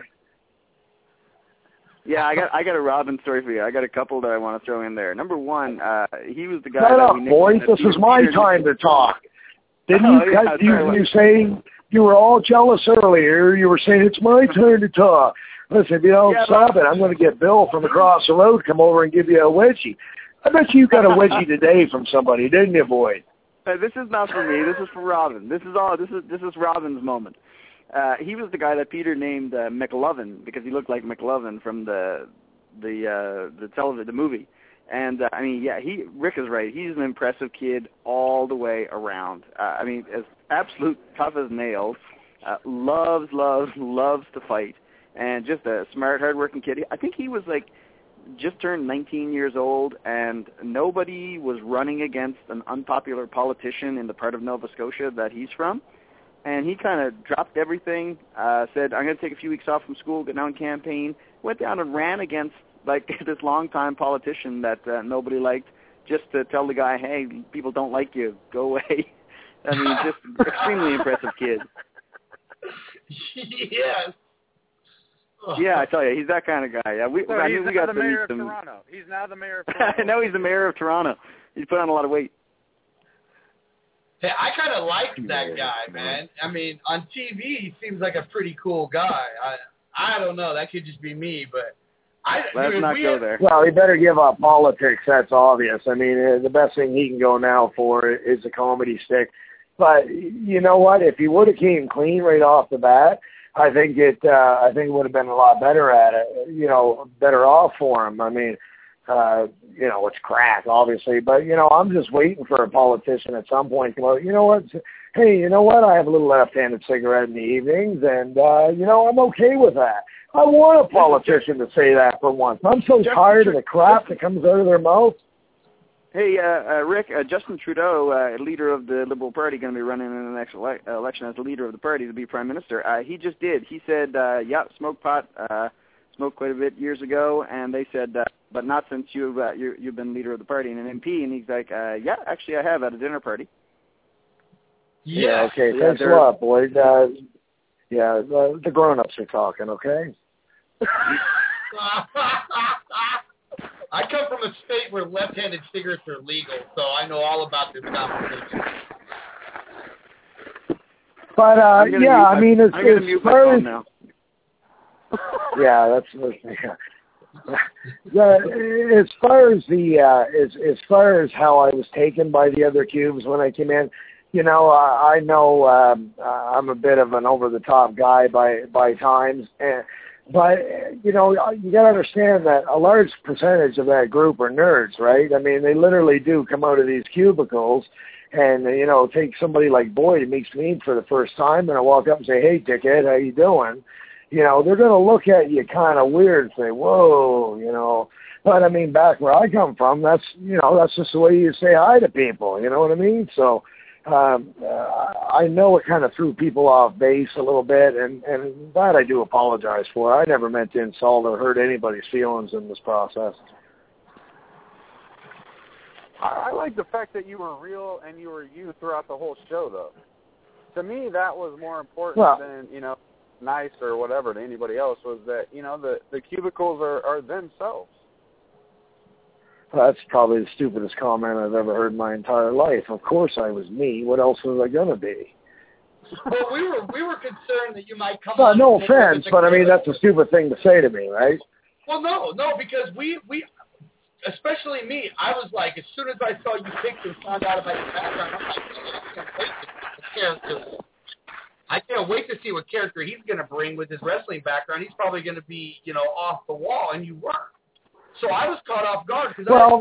E: Yeah, I got a Robin story for you. I got a couple that I want to throw in there. Number one, he was the guy.
D: Shut up, boys. This is my time to talk. Didn't you say you were all jealous earlier? You were saying it's my turn to talk. Listen, if you don't stop it, I'm going to get Bill from across the road come over and give you a wedgie. I bet you got a wedgie today from somebody, didn't you, Boyd?
E: This is not for me. This is for Robin. This is Robin's moment. He was the guy that Peter named McLovin because he looked like McLovin from the movie. And Rick is right. He's an impressive kid all the way around. As absolute tough as nails. Loves to fight, and just a smart, hardworking kid. I think he was just turned 19 years old, and nobody was running against an unpopular politician in the part of Nova Scotia that he's from. And he kind of dropped everything, said, I'm going to take a few weeks off from school, get down campaign, went down and ran against this longtime politician that nobody liked, just to tell the guy, hey, people don't like you, go away. Just extremely impressive kid.
B: Yes.
E: Yeah, I tell you, he's that kind of guy. Yeah, we got
C: the mayor of Toronto. He's now the mayor of Toronto.
E: I know he's the mayor of Toronto. He's put on a lot of weight.
B: Hey, I kind of like that guy, man. On TV, he seems like a pretty cool guy. I don't know. That could just be me, but
E: let's not go there.
D: Well, he better give up politics. That's obvious. The best thing he can go now for is a comedy stick. But you know what? If he would have came clean right off the bat, I think it would have been a lot better at it. Better off for him. It's crack, obviously, but I'm just waiting for a politician at some point to go, you know what? Hey, you know what? I have a little left-handed cigarette in the evenings, and I'm okay with that. I want a politician to say that for once. I'm so tired of the crap that comes out of their mouth.
E: Hey, Rick, Justin Trudeau, leader of the Liberal Party, going to be running in the next election as the leader of the party to be prime minister. He just did. He said, smoked pot, smoked quite a bit years ago, and they said, but not since you've been leader of the party and an MP. And he's like, actually I have at a dinner party.
D: Yeah, okay. Thanks a lot, boys. The grown-ups are talking, okay?
B: I come from a state where left-handed cigarettes are legal, so I know all about this conversation.
D: But as far as
E: now.
D: As far as how I was taken by the other cubes when I came in, I know I'm a bit of an over-the-top guy by times, but you got to understand that a large percentage of that group are nerds, right? They literally do come out of these cubicles, and take somebody like Boyd who meets me for the first time, and I walk up and say, "Hey, dickhead, how you doing?" you know, they're going to look at you kind of weird and say, whoa, you know. But, I mean, back where I come from, that's, you know, that's just the way you say hi to people, you know what I mean? So I know it kind of threw people off base a little bit, and that I do apologize for. I never meant to insult or hurt anybody's feelings in this process.
C: I like the fact that you were real and you were you throughout the whole show, though. To me, that was more important than, you know, nice or whatever to anybody else, was that, you know, the cubicles are themselves.
D: That's probably the stupidest comment I've ever heard in my entire life. Of course I was me. What else was I going to be?
B: Well, we were concerned that you might come
D: on. No offense, but I mean, that's a stupid thing to say to me, right?
B: Well, no, because we especially me, I was like, as soon as I saw you picked and found out about your background, I'm like, I can't wait to see what character he's going to bring with his wrestling background. He's probably going to be, you know, off the wall, and you weren't. So I was caught off guard.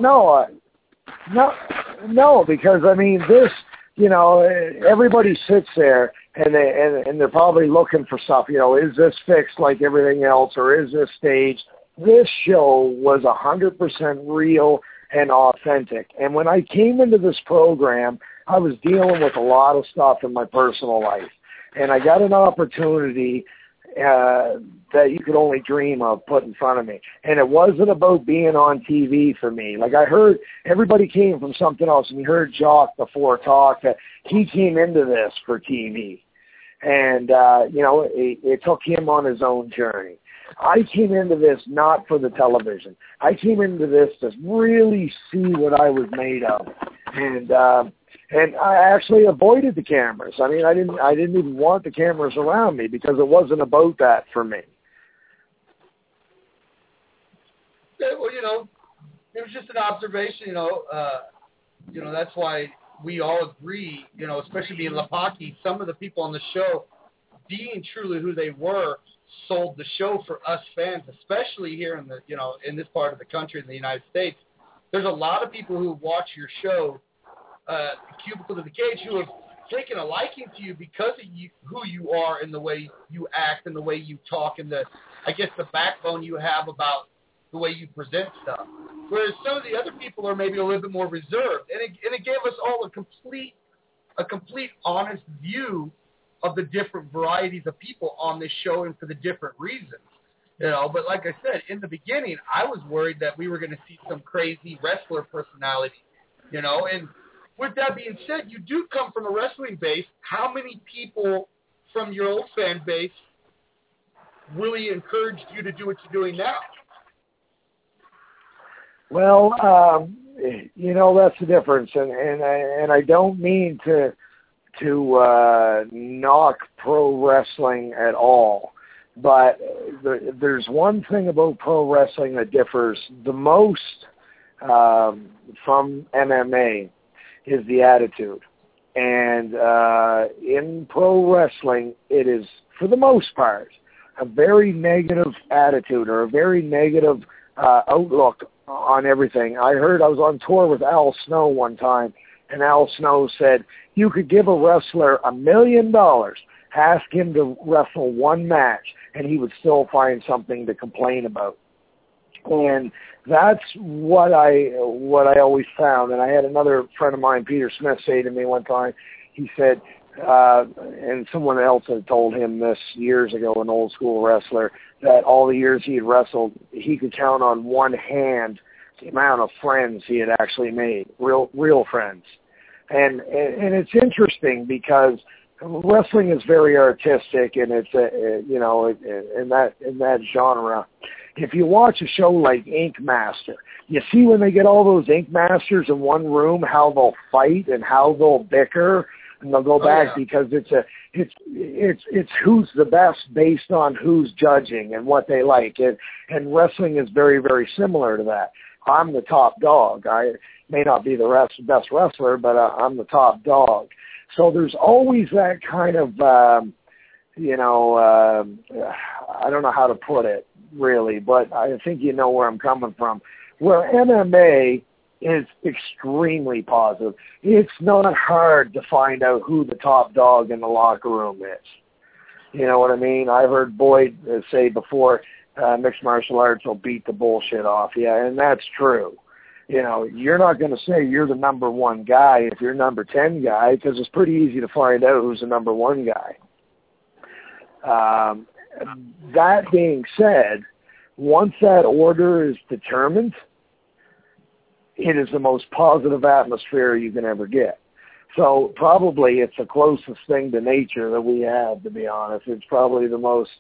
B: No, because I mean, this, you know, everybody sits there and they're probably looking for stuff. You know, is this fixed like everything else, or is this staged? This show was 100% real and authentic. And when I came into this program, I was dealing with a lot of stuff in my personal life, and I got an opportunity that you could only dream of put in front of me. And it wasn't about being on TV for me. Like, I heard everybody came from something else, and you heard Jock before talk that he came into this for TV. And, you know, it took him on his own journey. I came into this not for the television. I came into this to really see what I was made of. And I actually avoided the cameras. I mean, I didn't even want the cameras around me because it wasn't about that for me. Yeah, well, you know, it was just an observation. You know, that's why we all agree. You know, especially being Lapaki, some of the people on the show, being truly who they were, sold the show for us fans, especially here in the, you know, in this part of the country in the United States. There's a lot of people who watch your show, Cubicle to the Cage, who have taken a liking to you because of who you are and the way you act and the way you talk and the backbone you have about the way you present stuff. Whereas some of the other people are maybe a little bit more reserved, and it gave us all a complete honest view of the different varieties of people on this show and for the different reasons. You know, but like I said, in the beginning, I was worried that we were going to see some crazy wrestler personality, you know. And with that being said, you do come from a wrestling base. How many people from your old fan base really encouraged you to do what you're doing now?
D: Well, you know, that's the difference. And I don't mean to knock pro wrestling at all. But there's one thing about pro wrestling that differs the most from MMA is the attitude. And in pro wrestling, it is, for the most part, a very negative attitude or a very negative outlook on everything. I was on tour with Al Snow one time, and Al Snow said, you could give a wrestler $1 million, ask him to wrestle one match, and he would still find something to complain about. And that's what I always found. And I had another friend of mine, Peter Smith, say to me one time, he said, and someone else had told him this years ago, an old school wrestler, that all the years he had wrestled, he could count on one hand the amount of friends he had actually made, real friends. And it's interesting because wrestling is very artistic, and it's in that genre. If you watch a show like Ink Master, you see when they get all those Ink Masters in one room, how they'll fight and how they'll bicker, and they'll go back because it's who's the best based on who's judging and what they like. And wrestling is very, very similar to that. I'm the top dog. I may not be the best wrestler, but I'm the top dog. So there's always that kind of, I don't know how to put it really, but I think you know where I'm coming from. Where MMA is extremely positive. It's not hard to find out who the top dog in the locker room is. You know what I mean? I've heard Boyd say before, mixed martial arts will beat the bullshit off you, and that's true. You know, you're not going to say you're the number one guy if you're number 10 guy, because it's pretty easy to find out who's the number one guy. That being said, once that order is determined, it is the most positive atmosphere you can ever get. So probably it's the closest thing to nature that we have, to be honest. It's probably the most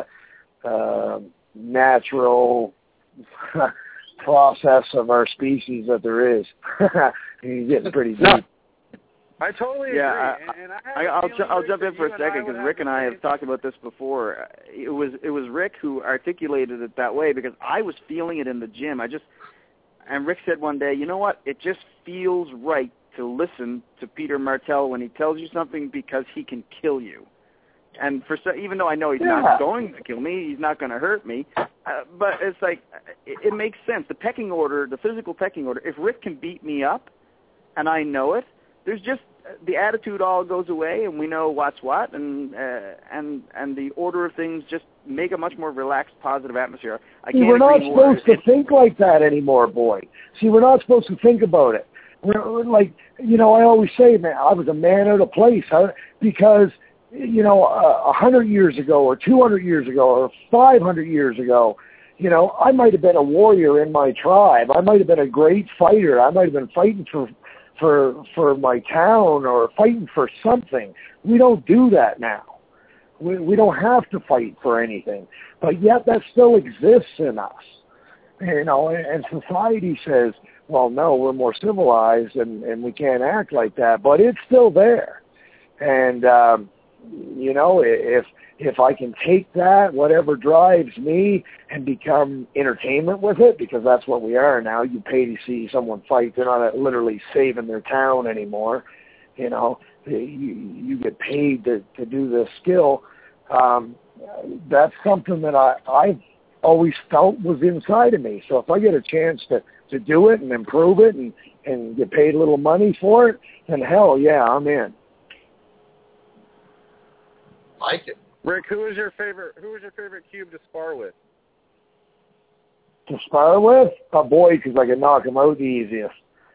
D: natural process of our species that there is. You're getting pretty deep.
C: I totally agree. And
E: I'll jump in for a second, because Rick and I have talked about this before. It was Rick who articulated it that way, because I was feeling it in the gym. And Rick said one day, you know what? It just feels right to listen to Peter Martell when he tells you something, because he can kill you. And even though I know he's not going to kill me, he's not going to hurt me, but it's like, it makes sense. The pecking order, the physical pecking order, if Rick can beat me up, and I know it, there's just, the attitude all goes away, and we know what's what, and the order of things just make a much more relaxed, positive atmosphere.
D: We're not supposed to think like that anymore, Boyd. See, we're not supposed to think about it. We're like, you know, I always say, man, I was a man out of place, because, you know, 100 years ago or 200 years ago or 500 years ago, you know, I might have been a warrior in my tribe. I might have been a great fighter. I might have been fighting for my town or fighting for something. We don't do that now. We don't have to fight for anything. But yet that still exists in us. You know, and society says, well, no, we're more civilized and we can't act like that. But it's still there. And, you know, if I can take that, whatever drives me, and become entertainment with it, because that's what we are now. You pay to see someone fight. They're not literally saving their town anymore. You know, you get paid to do this skill. That's something that I've always felt was inside of me. So if I get a chance to do it and improve it and get paid a little money for it, then hell yeah, I'm in.
B: Like it.
C: Rick, who was your favorite cube to spar with?
D: To spar with? A boy, because I can knock him out the easiest.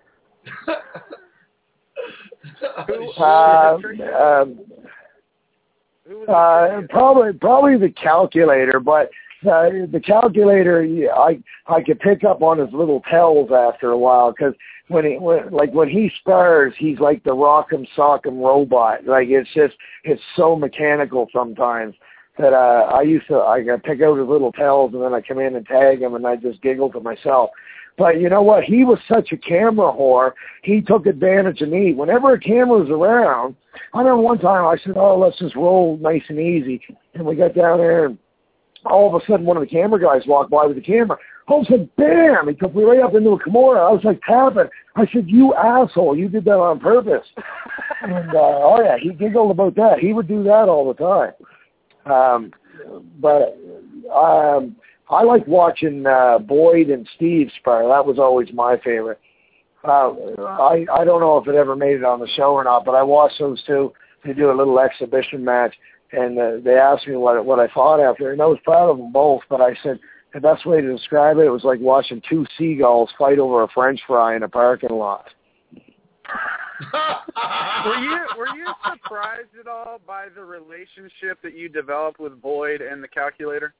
D: Probably the calculator, but the calculator, I could pick up on his little tells after a while, because when he spars, he's like the rock'em sock'em robot. Like it's so mechanical sometimes that I could pick out his little tells, and then I come in and tag him, and I just giggle to myself. But you know what? He was such a camera whore. He took advantage of me. Whenever a camera was around, I remember one time I said, "Oh, let's just roll nice and easy," and we got down there, and all of a sudden, one of the camera guys walked by with the camera. All of a sudden, bam! He took me right up into a Kimura. I was like tapping. I said, "You asshole! You did that on purpose." And oh yeah, he giggled about that. He would do that all the time. But I like watching Boyd and Steve spar. That was always my favorite. I don't know if it ever made it on the show or not, but I watched those two. They do a little exhibition match, and they asked me what I thought after, and I was proud of them both. But I said the best way to describe it was like watching two seagulls fight over a French fry in a parking lot.
C: Were you surprised at all by the relationship that you developed with Boyd and the calculator?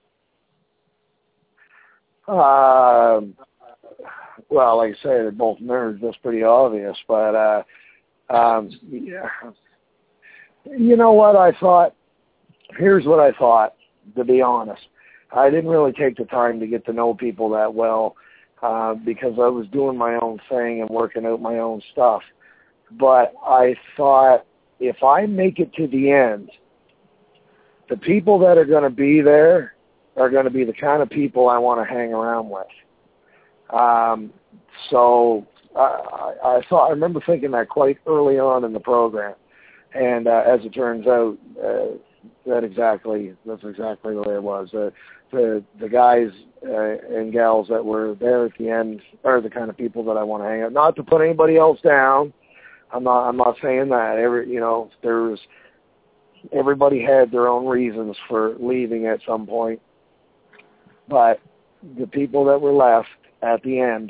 D: Well, like I say, they're both nerds. That's pretty obvious. But yeah, you know what I thought? Here's what I thought. To be honest, I didn't really take the time to get to know people that well because I was doing my own thing and working out my own stuff. But I thought, if I make it to the end, the people that are going to be there are going to be the kind of people I want to hang around with. So I remember thinking that quite early on in the program, and as it turns out, that's exactly the way it was. The guys and gals that were there at the end are the kind of people that I want to hang out. Not to put anybody else down. I'm not saying that. There's everybody had their own reasons for leaving at some point. But the people that were left at the end,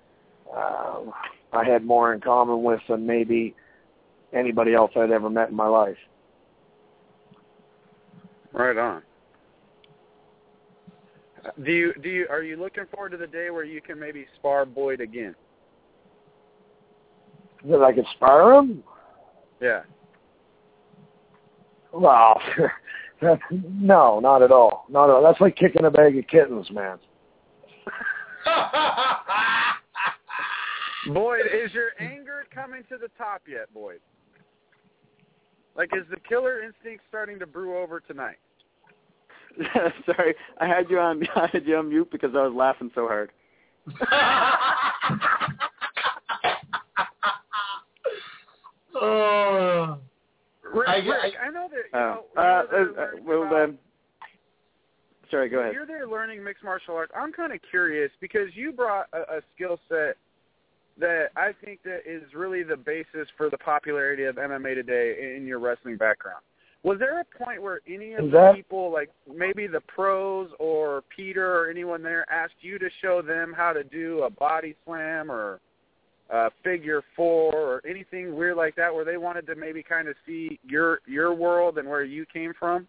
D: I had more in common with than maybe anybody else I'd ever met in my life.
C: Right on. Are you looking forward to the day where you can maybe spar Boyd again?
D: That I could spar him?
C: Yeah.
D: Well, no, not at all. Not at all. That's like kicking a bag of kittens, man.
C: Boyd, is your anger coming to the top yet, Boyd? Like, is the killer instinct starting to brew over tonight?
E: Sorry, I had you on mute because I was laughing so hard.
C: Rick, I know that.
E: Sorry, go ahead.
C: You're there learning mixed martial arts. I'm kind of curious because you brought a skill set that I think that is really the basis for the popularity of MMA today in your wrestling background. Was there a point where any of the people, like maybe the pros or Peter or anyone there, asked you to show them how to do a body slam or a figure four or anything weird like that, where they wanted to maybe kind of see your world and where you came from?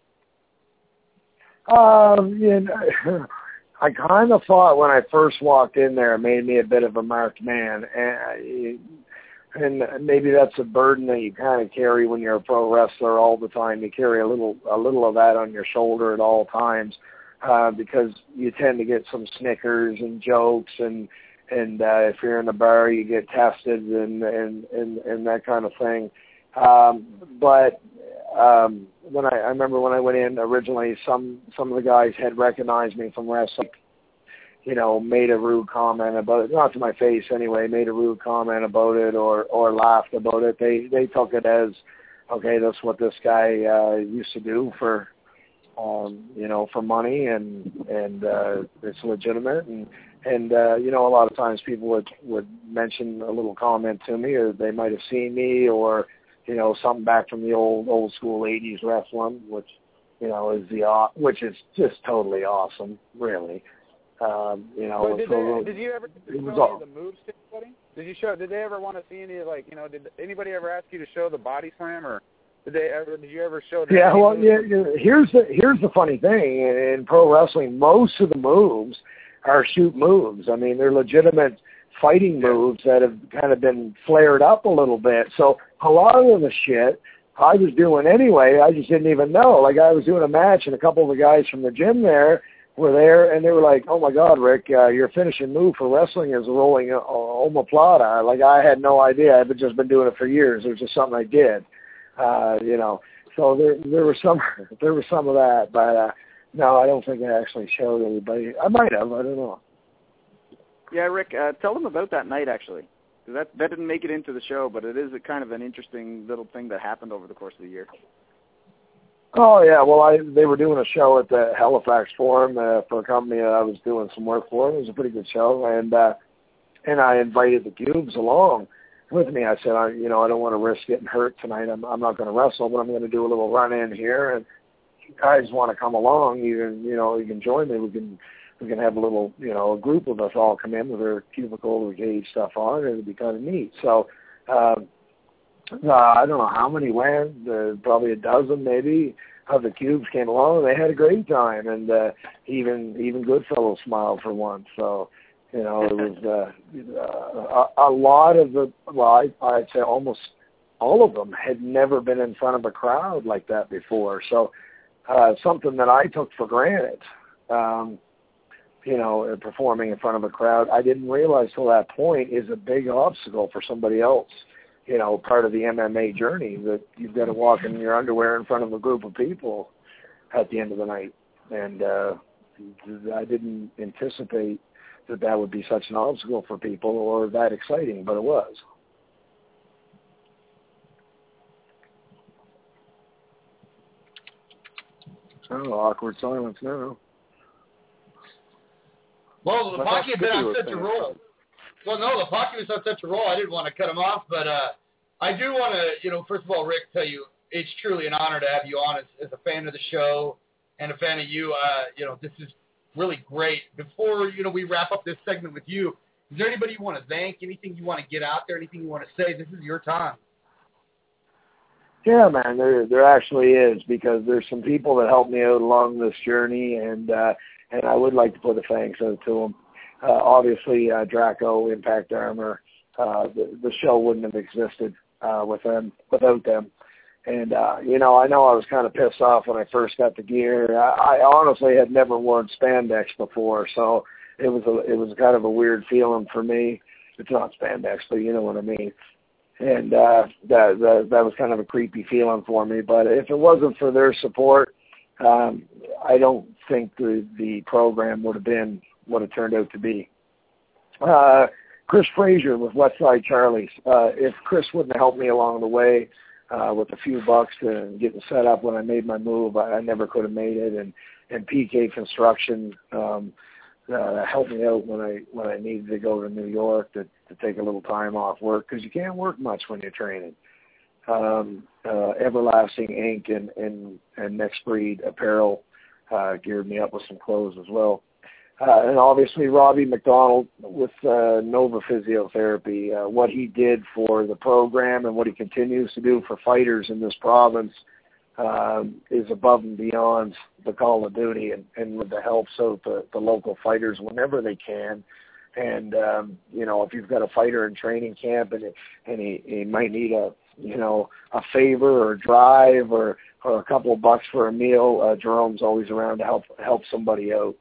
D: I kind of thought when I first walked in there, it made me a bit of a marked man, and maybe that's a burden that you kind of carry when you're a pro wrestler all the time. You carry a little of that on your shoulder at all times, because you tend to get some snickers and jokes, and if you're in a bar, you get tested and that kind of thing. But when I remember when I went in originally, some of the guys had recognized me from wrestling, made a rude comment about it, not to my face anyway, made a rude comment about it or laughed about it. They took it as, okay, that's what this guy used to do for money, and it's legitimate. And a lot of times people would mention a little comment to me, or they might have seen me, or something back from the old school 80s wrestling, which which is just totally awesome, really.
C: Did you ever show the moves to anybody? Did they ever want to see any, did anybody ever ask you to show the body slam, or did you ever show them?
D: Yeah, well, here's the funny thing. In pro wrestling, most of the moves are shoot moves. I mean, they're legitimate fighting moves that have kind of been flared up a little bit. So a lot of the shit I was doing anyway, I just didn't even know. Like, I was doing a match, and a couple of the guys from the gym there were there, and they were like, "Oh my God, Rick, your finishing move for wrestling is rolling omoplata." Like, I had no idea. I've just been doing it for years. It was just something I did, So there was some of that, but no, I don't think I actually showed anybody. I might have. I don't know.
E: Yeah, Rick, tell them about that night, actually. That didn't make it into the show, but it is a kind of an interesting little thing that happened over the course of the year.
D: Oh, yeah. Well, they were doing a show at the Halifax Forum for a company that I was doing some work for. It was a pretty good show, and I invited the Cubes along with me. I said, I don't want to risk getting hurt tonight. I'm not going to wrestle, but I'm going to do a little run-in here, and if you guys want to come along, you can join me. We can have a little, a group of us all come in with our cubicle cage stuff on, and it'd be kind of neat. So, I don't know how many went, probably a dozen maybe of the Cubes came along, and they had a great time, and even Goodfellow smiled for once. So, it was a lot of I'd say almost all of them had never been in front of a crowd like that before. So, something that I took for granted, performing in front of a crowd, I didn't realize till that point is a big obstacle for somebody else. Part of the MMA journey, that you've got to walk in your underwear in front of a group of people at the end of the night. And I didn't anticipate that would be such an obstacle for people or that exciting, but it was. Oh, awkward silence now.
B: Well, the Pocky had been on such a roll. Well, no, the Pocky was on such a roll. I didn't want to cut him off, but I do want to, first of all, Rick, tell you, it's truly an honor to have you on as a fan of the show and a fan of you. This is really great. Before, we wrap up this segment with you, is there anybody you want to thank, anything you want to get out there, anything you want to say? This is your time.
D: Yeah, man, there actually is, because there's some people that helped me out along this journey, and I would like to put a thanks out to them. Obviously, Draco, Impact Armor, the show wouldn't have existed without them. And, I know I was kind of pissed off when I first got the gear. I honestly had never worn spandex before, so it was kind of a weird feeling for me. It's not spandex, but you know what I mean. And that was kind of a creepy feeling for me. But if it wasn't for their support, I don't think the program would have been what it turned out to be. Chris Frazier with Westside Charlie's. If Chris wouldn't have helped me along the way with a few bucks to get set up when I made my move, I never could have made it. And PK Construction helped me out when I needed to go to New York to take a little time off work, because you can't work much when you're training. Everlasting Inc. and Next Breed Apparel geared me up with some clothes as well. And obviously Robbie McDonald with Nova Physiotherapy, what he did for the program and what he continues to do for fighters in this province is above and beyond the call of duty, and with the help of the local fighters whenever they can. And, if you've got a fighter in training camp and he might need a favor or drive or a couple of bucks for a meal, Jerome's always around to help somebody out.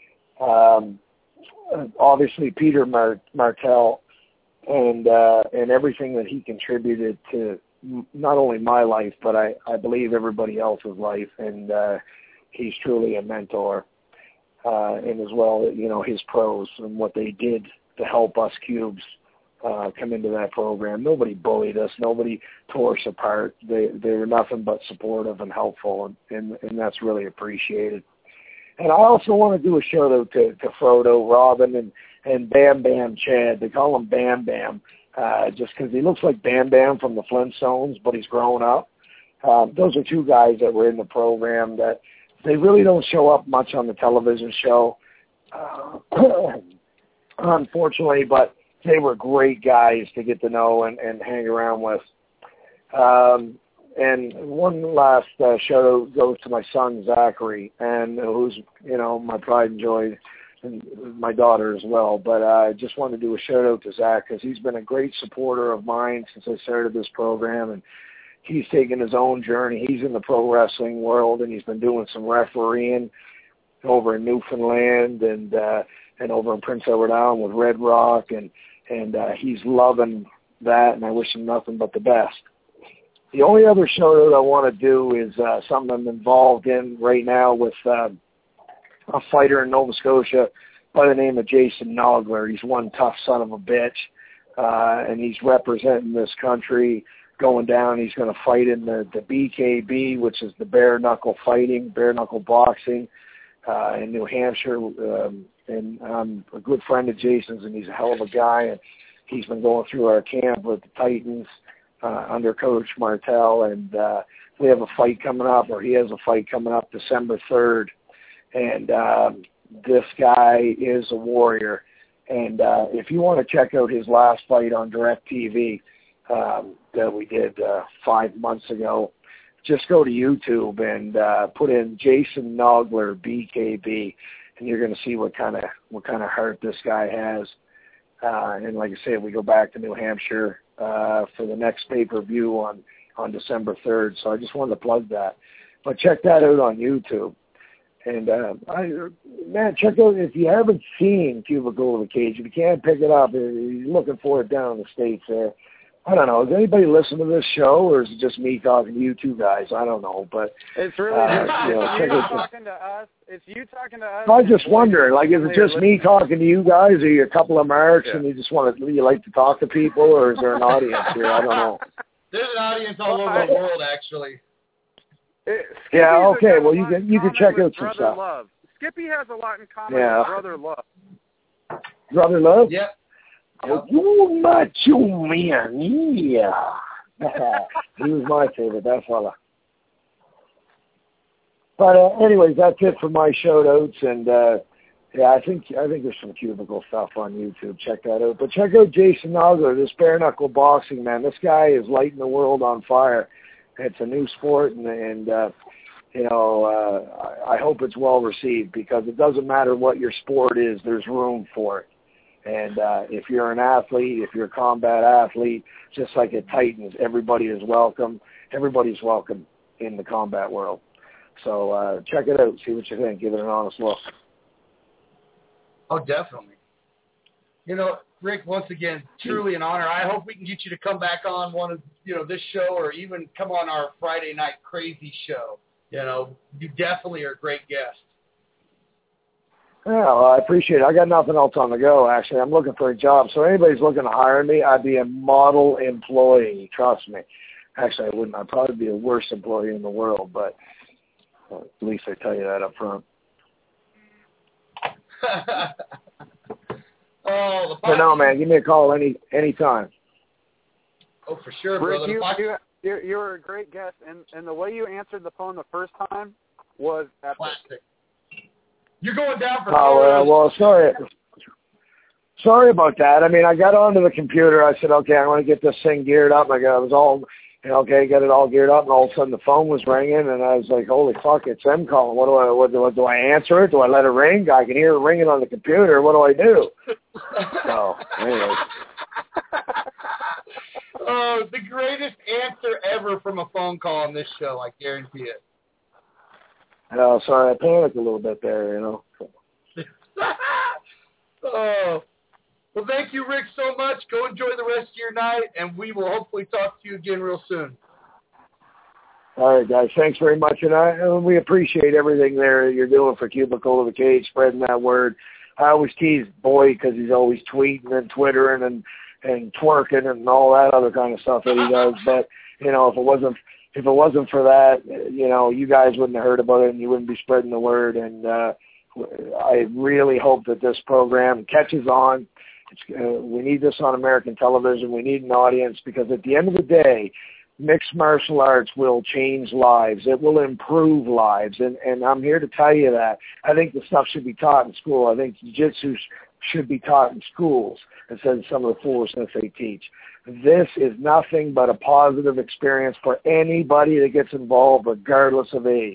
D: Obviously Peter Martell and everything that he contributed to not only my life, but I believe everybody else's life. And he's truly a mentor. And as well, his pros and what they did to help us Cubes come into that program. Nobody bullied us. Nobody tore us apart. They were nothing but supportive and helpful, and that's really appreciated. And I also want to do a shout out to Frodo, Robin, and Bam Bam Chad. They call him Bam Bam just because he looks like Bam Bam from the Flintstones, but he's grown up. Those are two guys that were in the program that they really don't show up much on the television show, unfortunately, but they were great guys to get to know and hang around with. And one last shout out goes to my son, Zachary, and who's, my pride and joy, and my daughter as well. But I just wanted to do a shout out to Zach, because he's been a great supporter of mine since I started this program, and he's taken his own journey. He's in the pro wrestling world, and he's been doing some refereeing over in Newfoundland and over in Prince Edward Island with Red Rock, and he's loving that, and I wish him nothing but the best. The only other shout out I want to do is something I'm involved in right now with a fighter in Nova Scotia by the name of Jason Nogler. He's one tough son of a bitch, and he's representing this country going down. He's going to fight in the BKB, which is the bare knuckle boxing in New Hampshire. And I'm a good friend of Jason's, and he's a hell of a guy. And he's been going through our camp with the Titans under Coach Martell, and we have a fight coming up, or he has a fight coming up December 3rd. And this guy is a warrior. And if you want to check out his last fight on DirecTV that we did 5 months ago, just go to YouTube and put in Jason Nogler BKB, and you're going to see what kind of heart this guy has. And like I said, we go back to New Hampshire for the next pay-per-view on December 3rd. So I just wanted to plug that. But check that out on YouTube. And, check out, if you haven't seen Cuba Go to the Cage, if you can't pick it up, you're looking for it down in the States there. I don't know. Does anybody listen to this show, or is it just me talking to you two guys? I don't know. But
C: it's really you talking to us. It's you talking to us.
D: I just wonder, like, is it just me talking to you guys, or you a couple of marks, and you like to talk to people, or is there an audience here? I don't know.
B: There's an audience all over the world, actually.
D: Okay. Well, you can check out some stuff.
C: Love. Skippy has a lot in common with Brother Love.
D: Brother Love?
B: Yep.
D: Oh, you macho man, yeah. He was my favorite, that fella. But anyways, that's it for my shout-outs. And, I think there's some cubicle stuff on YouTube. Check that out. But check out Jason Nogler, this bare knuckle boxing, man. This guy is lighting the world on fire. It's a new sport, and I hope it's well received, because it doesn't matter what your sport is, there's room for it. And if you're an athlete, if you're a combat athlete, just like at Titans, everybody is welcome. Everybody's welcome in the combat world. So check it out. See what you think. Give it an honest look.
B: Oh, definitely. Rick, once again, truly an honor. I hope we can get you to come back on one of, this show, or even come on our Friday Night Crazy show. You definitely are a great guest.
D: Yeah, well, I appreciate it. I got nothing else on the go, actually. I'm looking for a job. So anybody's looking to hire me, I'd be a model employee. Trust me. Actually, I wouldn't. I'd probably be the worst employee in the world, but at least I tell you that up front. But no, man, give me a call anytime.
B: Oh, for sure,
C: Rick,
B: brother.
C: you were a great guest, and the way you answered the phone the first time was epic.
B: Plastic. You're going down for
D: well, sorry about that. I mean, I got onto the computer. I said, okay, I want to get this thing geared up. I was all, okay, got it all geared up, and all of a sudden the phone was ringing, and I was like, holy fuck, it's them calling. What do I answer it? Do I let it ring? I can hear it ringing on the computer. What do I do? So, anyways.
B: Oh, the greatest answer ever from a phone call on this show, I guarantee it.
D: Oh, sorry, I panicked a little bit there,
B: Oh. Well, thank you, Rick, so much. Go enjoy the rest of your night, and we will hopefully talk to you again real soon.
D: All right, guys. Thanks very much, and we appreciate everything there you're doing for Cubicle to the Cage, spreading that word. I always tease Boyd because he's always tweeting and twittering and twerking and all that other kind of stuff that he does. But if it wasn't for that, you guys wouldn't have heard about it, and you wouldn't be spreading the word. And I really hope that this program catches on. We need this on American television. We need an audience, because at the end of the day, mixed martial arts will change lives. It will improve lives. And I'm here to tell you that. I think the stuff should be taught in school. I think jiu-jitsu should be taught in schools instead of some of the foolishness they teach. This is nothing but a positive experience for anybody that gets involved, regardless of age.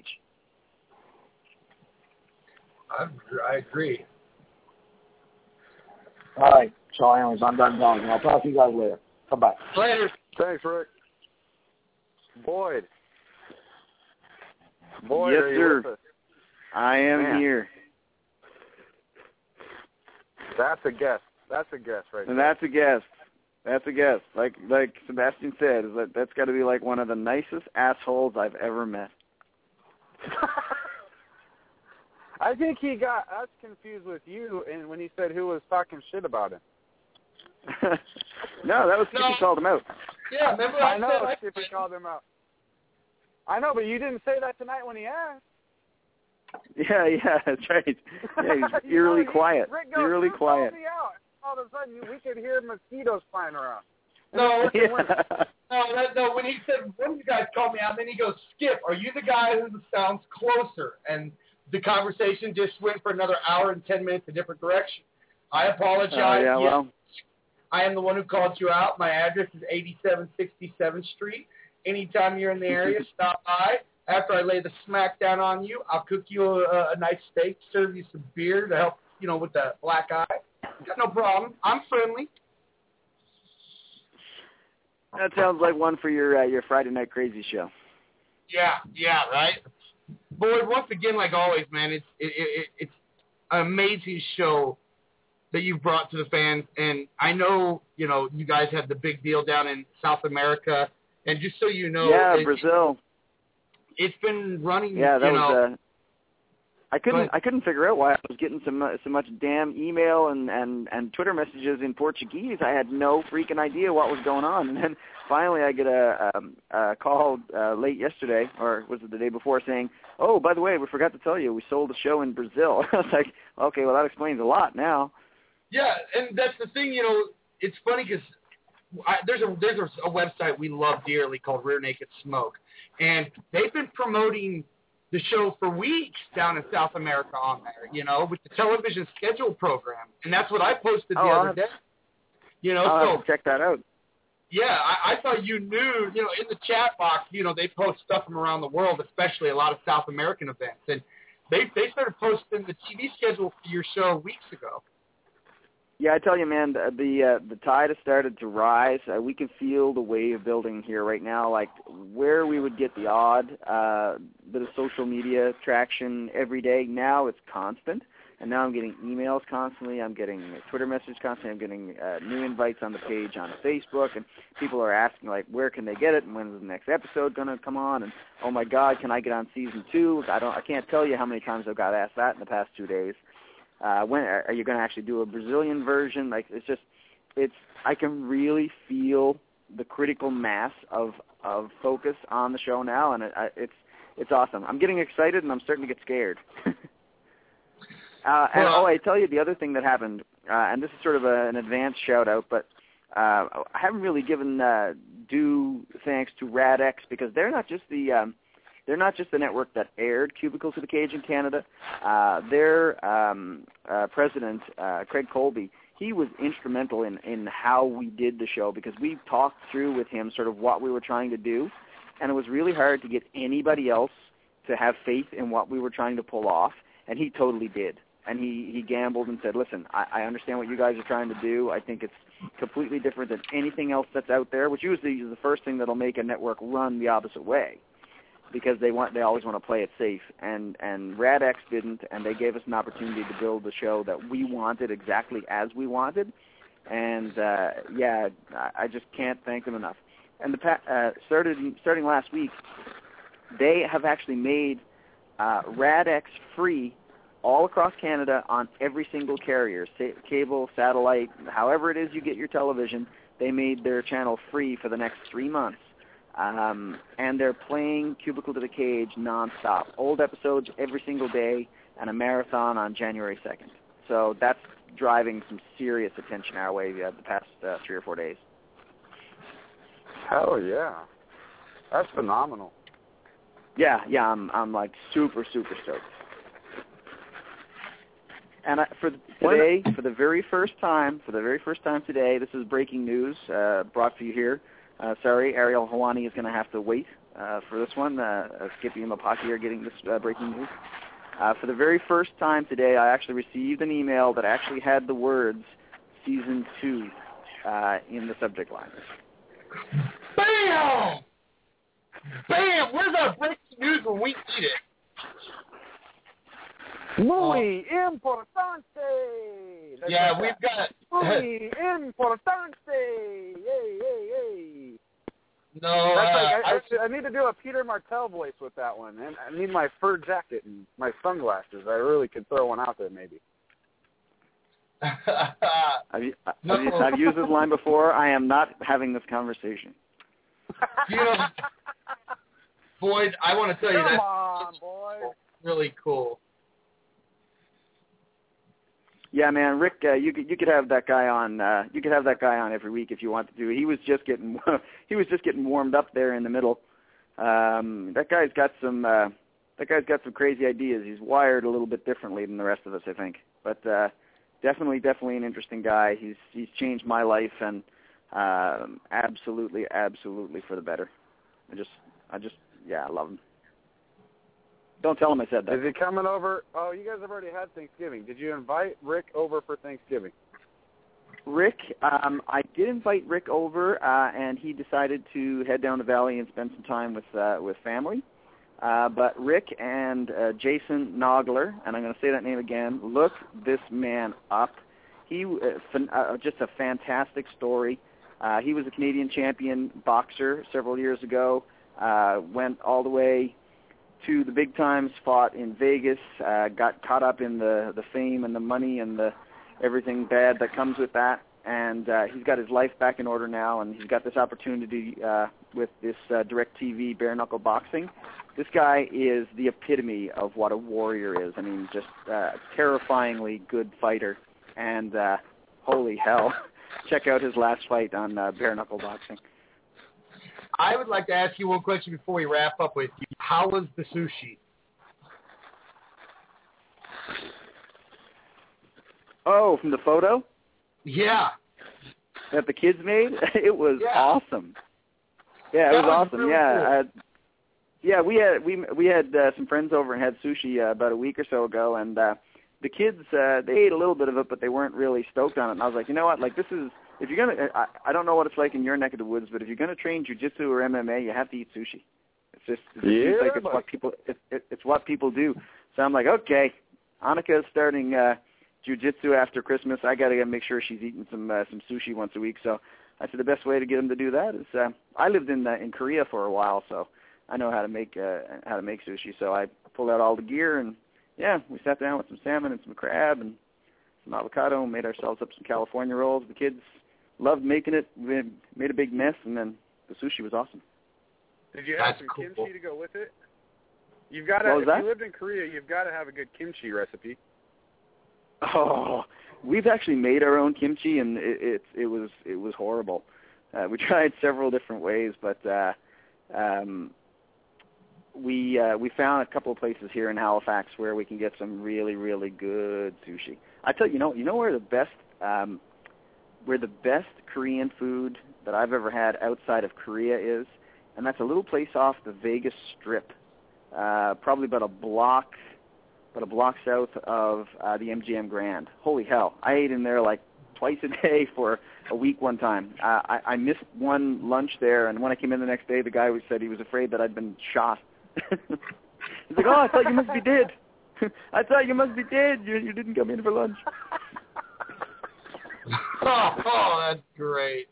B: I agree.
D: All right. So anyways, I'm done talking. I'll talk to you guys later. Come back.
B: Later.
C: Thanks, Rick. Boyd.
E: Yes,
C: are you
E: sir.
C: with us?
E: I am here.
C: That's a guess. That's a guess right
E: And
C: there.
E: that's a guess. That's a guess. Like Sebastian said, that's got to be like one of the nicest assholes I've ever met.
C: I think he got us confused with you, and when he said who was talking shit about him.
E: No, that was Skippy called him out.
B: Yeah, remember
C: I know Skippy called him out. I know, but you didn't say that tonight when he asked.
E: Yeah, that's right. Yeah, he's eerily quiet.
C: Rick goes,
E: Eerily quiet.
C: Me out. All of a sudden, we could hear mosquitoes flying around.
B: No,
E: Yeah.
B: no. When he said, one of you guys called me out, then he goes, Skip, are you the guy who sounds closer? And the conversation just went for another hour and 10 minutes a different direction. I apologize.
E: Yeah,
B: Yes,
E: well.
B: I am the one who called you out. My address is 8767th Street. Anytime you're in the area, stop by. After I lay the smack down on you, I'll cook you a nice steak, serve you some beer to help, with the black eye. Got no problem. I'm friendly.
E: That sounds like one for your Friday Night Crazy show.
B: Yeah, right? Boyd, once again, like always, man, it's an amazing show that you've brought to the fans. And I know, you guys had the big deal down in South America. And just so you know,
E: Brazil.
B: It's been running.
E: Yeah, that was. I couldn't figure out why I was getting so much damn email and Twitter messages in Portuguese. I had no freaking idea what was going on. And then finally, I get a call late yesterday, or was it the day before, saying, "Oh, by the way, we forgot to tell you, we sold a show in Brazil." I was like, "Okay, well that explains a lot now." Yeah,
B: and that's the thing. It's funny because there's a website we love dearly called Rear Naked Smoke, and they've been promoting the show for weeks down in South America on there, you know, with the television schedule program. And that's what I posted the other day. You know,
E: I'll have to check that out.
B: Yeah, I thought you knew, you know, in the chat box, you know, they post stuff from around the world, especially a lot of South American events. And they started posting the TV schedule for your show weeks ago.
E: Yeah, I tell you, man, the tide has started to rise. We can feel the wave building here right now. Like where we would get the odd bit of social media traction every day, now it's constant. And now I'm getting emails constantly. I'm getting Twitter messages constantly. I'm getting new invites on the page on Facebook, and people are asking like, where can they get it, and when's the next episode going to come on? And oh my God, can I get on season 2? I can't tell you how many times I've got asked that in the past 2 days. When are you going to actually do a Brazilian version? Like I can really feel the critical mass of focus on the show now, and it's awesome. I'm getting excited, and I'm starting to get scared. I tell you the other thing that happened, and this is sort of an advanced shout-out, but I haven't really given due thanks to RadX because they're not just the network that aired Cubicle to the Cage in Canada. Their president, Craig Colby, he was instrumental in how we did the show because we talked through with him sort of what we were trying to do, and it was really hard to get anybody else to have faith in what we were trying to pull off, and he totally did. And he gambled and said, listen, I understand what you guys are trying to do. I think it's completely different than anything else that's out there, which usually is the first thing that'll make a network run the opposite way because they always want to play it safe. And RadX didn't, and they gave us an opportunity to build the show that we wanted exactly as we wanted. And, I just can't thank them enough. And starting last week, they have actually made RadX free all across Canada on every single carrier, cable, satellite, however it is you get your television. They made their channel free for the next 3 months. And they're playing Cubicle to the Cage nonstop, old episodes every single day, and a marathon on January 2nd. So that's driving some serious attention our way the past 3 or 4 days.
C: Hell yeah. That's phenomenal.
E: Yeah, I'm like super, super stoked. And for the very first time today, this is breaking news brought to you here. Sorry, Ariel Helwani is going to have to wait for this one. Skippy and Mapaki are getting this breaking news. For the very first time today, I actually received an email that actually had the words Season 2 in the subject line.
B: Bam! Bam! Where's our breaking news when we need it?
C: Muy importante.
B: Yeah, we've got
C: muy importante. Yay.
B: No,
C: that's I need to do a Peter Martell voice with that one, and I need my fur jacket and my sunglasses. I really could throw one out there, maybe.
E: I've used this line before. I am not having this conversation.
B: You know, Boyd, I want to tell you
C: Come on, boy.
B: Really cool.
E: Yeah, man, Rick, you could have that guy on. You could have that guy on every week if you wanted to. He was just getting warmed up there in the middle. That guy's got some crazy ideas. He's wired a little bit differently than the rest of us, I think. But definitely an interesting guy. He's changed my life, and absolutely for the better. I love him. Don't tell him I said that.
C: Is he coming over? Oh, you guys have already had Thanksgiving. Did you invite Rick over for Thanksgiving?
E: Rick, I did invite Rick over, and he decided to head down the valley and spend some time with family. But Rick and Jason Nogler, and I'm going to say that name again, look this man up. He just a fantastic story. He was a Canadian champion boxer several years ago, went all the way to the big times, fought in Vegas, got caught up in the fame and the money and the everything bad that comes with that, and he's got his life back in order now, and he's got this opportunity with this DirecTV bare-knuckle boxing. This guy is the epitome of what a warrior is. I mean, just a terrifyingly good fighter, and holy hell, check out his last fight on bare-knuckle boxing.
B: I would like to ask you one question before we wrap up with you. How was the sushi?
E: Oh, from the photo?
B: Yeah.
E: That the kids made? It was awesome. Yeah, it was awesome.
B: Really
E: yeah.
B: Cool.
E: Yeah, we had some friends over and had sushi about a week or so ago, and the kids they ate a little bit of it, but they weren't really stoked on it. And I was like, you know what? Like, this is, if you're gonna, I don't know what it's like in your neck of the woods, but if you're gonna train jiu-jitsu or MMA, you have to eat sushi. It seems like it's what people do. So I'm like, okay, Annika's starting jiu-jitsu after Christmas. I gotta make sure she's eating some sushi once a week. So I said the best way to get them to do that is I lived in Korea for a while, so I know how to make sushi. So I pulled out all the gear, and yeah, we sat down with some salmon and some crab and some avocado and made ourselves up some California rolls. The kids loved making it. We made a big mess, and then the sushi was awesome.
C: Did you have some kimchi to go with it? You've got to. If you lived in Korea, you've got to have a good kimchi recipe.
E: Oh, we've actually made our own kimchi, and it was horrible. We tried several different ways, but we found a couple of places here in Halifax where we can get some really, really good sushi. I tell you, you know where the best Korean food that I've ever had outside of Korea is, and that's a little place off the Vegas Strip, probably about a block south of the MGM Grand. Holy hell! I ate in there like twice a day for a week one time. I missed one lunch there, and when I came in the next day, the guy said he was afraid that I'd been shot. He's like, "Oh, I thought you must be dead. I thought you must be dead. You didn't come in for lunch."
B: Oh, that's great.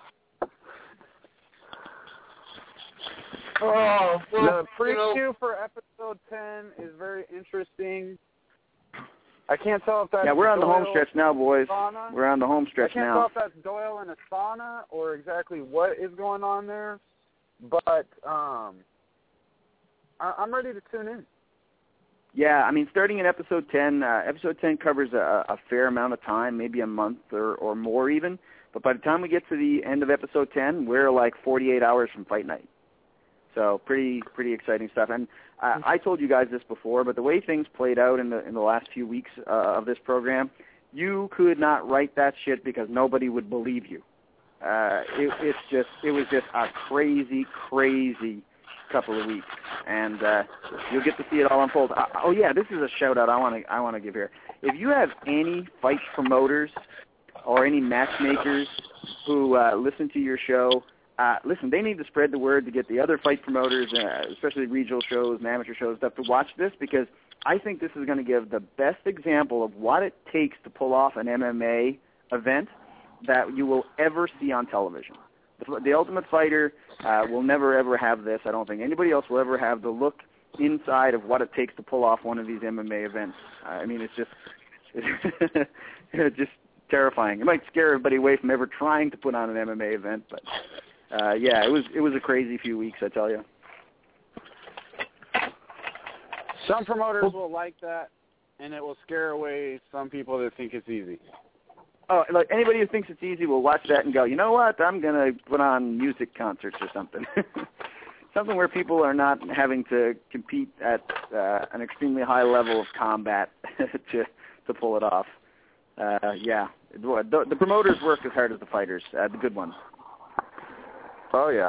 B: Oh, well,
C: the preview for episode 10 is very interesting. I can't tell if that's
E: we're on the home
C: Doyle
E: stretch now, boys.
C: Sauna.
E: We're on the home stretch now.
C: I can't tell if that's Doyle in a sauna or exactly what is going on there, but I'm ready to tune in.
E: Yeah, I mean, starting in episode 10 covers a fair amount of time, maybe a month or more even. But by the time we get to the end of episode 10, we're like 48 hours from fight night. So pretty exciting stuff. And I told you guys this before, but the way things played out in the last few weeks of this program, you could not write that shit because nobody would believe you. It was just a crazy couple of weeks, and you'll get to see it all unfold. Oh yeah, this is a shout out I want to give here. If you have any fight promoters or any matchmakers who listen to your show, listen, they need to spread the word to get the other fight promoters, especially regional shows and amateur shows, stuff, to watch this, because I think this is going to give the best example of what it takes to pull off an MMA event that you will ever see on television. The Ultimate Fighter will never, ever have this. I don't think anybody else will ever have the look inside of what it takes to pull off one of these MMA events. I mean, it's just terrifying. It might scare everybody away from ever trying to put on an MMA event, but yeah, it was a crazy few weeks, I tell you.
C: Some promoters will like that, and it will scare away some people that think it's easy.
E: Oh, like anybody who thinks it's easy will watch that and go, you know what, I'm going to put on music concerts or something. Something where people are not having to compete at an extremely high level of combat to pull it off. Yeah, the promoters work as hard as the fighters, the good ones.
C: Oh, yeah.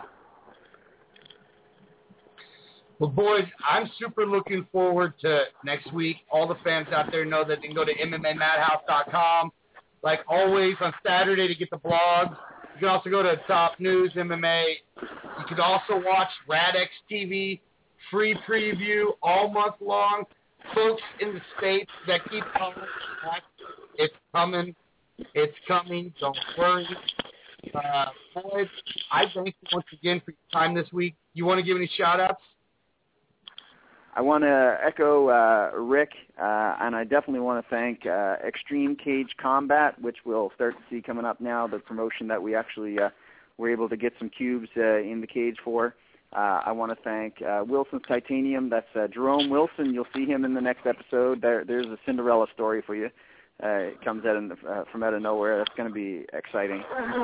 B: Well, boys, I'm super looking forward to next week. All the fans out there know that they can go to MMAMadhouse.com. Like always, on Saturday to get the blogs. You can also go to Top News MMA. You can also watch RadX TV, free preview all month long. Folks in the States that keep coming, it's coming. It's coming. Don't worry. Boys, I thank you once again for your time this week. You want to give any shout-outs?
E: I want to echo Rick, and I definitely want to thank Extreme Cage Combat, which we'll start to see coming up now, the promotion that we actually were able to get some cubes in the cage for. I want to thank Wilson's Titanium. That's Jerome Wilson. You'll see him in the next episode. There's a Cinderella story for you. It comes from out of nowhere. That's going to be exciting.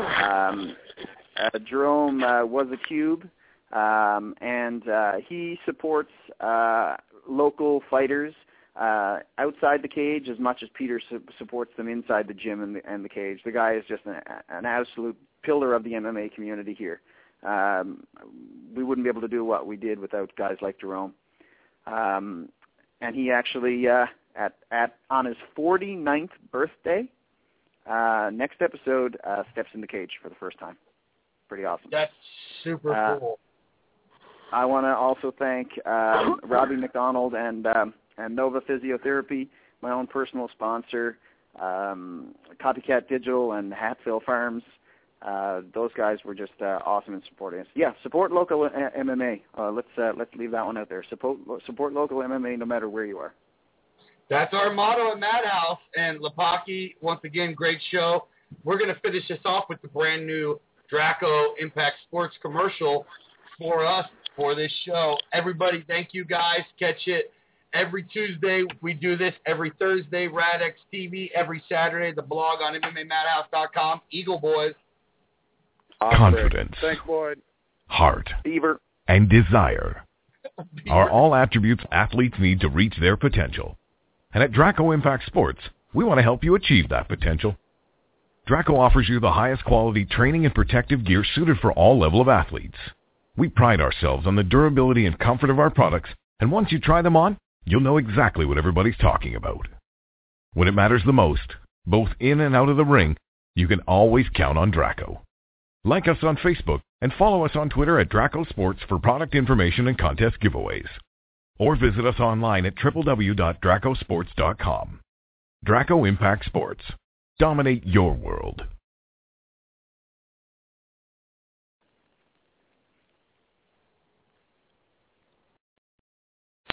E: Jerome was a cube. And he supports local fighters outside the cage as much as Peter supports them inside the gym and the cage. The guy is just an absolute pillar of the MMA community here. We wouldn't be able to do what we did without guys like Jerome. And he actually, on his 49th birthday, next episode, steps in the cage for the first time. Pretty awesome.
B: That's super cool.
E: I want to also thank Robbie McDonald and Nova Physiotherapy, my own personal sponsor, Copycat Digital and Hatfield Farms. Those guys were just awesome in supporting us. Yeah, support local MMA. Let's leave that one out there. Support local MMA no matter where you are.
B: That's our motto at Madhouse. And Lepaki, once again, great show. We're going to finish this off with the brand new Draco Impact Sports commercial for us for this show. Everybody, thank you guys. Catch it every Tuesday. We do this every Thursday. Radix TV every Saturday. The blog on MMAMadhouse.com. Eagle Boys.
A: Confidence,
C: thanks, Boyd.
A: heart,
E: Beaver,
A: and desire are all attributes athletes need to reach their potential. And at Draco Impact Sports, we want to help you achieve that potential. Draco offers you the highest quality training and protective gear suited for all level of athletes. We pride ourselves on the durability and comfort of our products, and once you try them on, you'll know exactly what everybody's talking about. When it matters the most, both in and out of the ring, you can always count on Draco. Like us on Facebook and follow us on Twitter at Draco Sports for product information and contest giveaways. Or visit us online at www.dracosports.com. Draco Impact Sports. Dominate your world.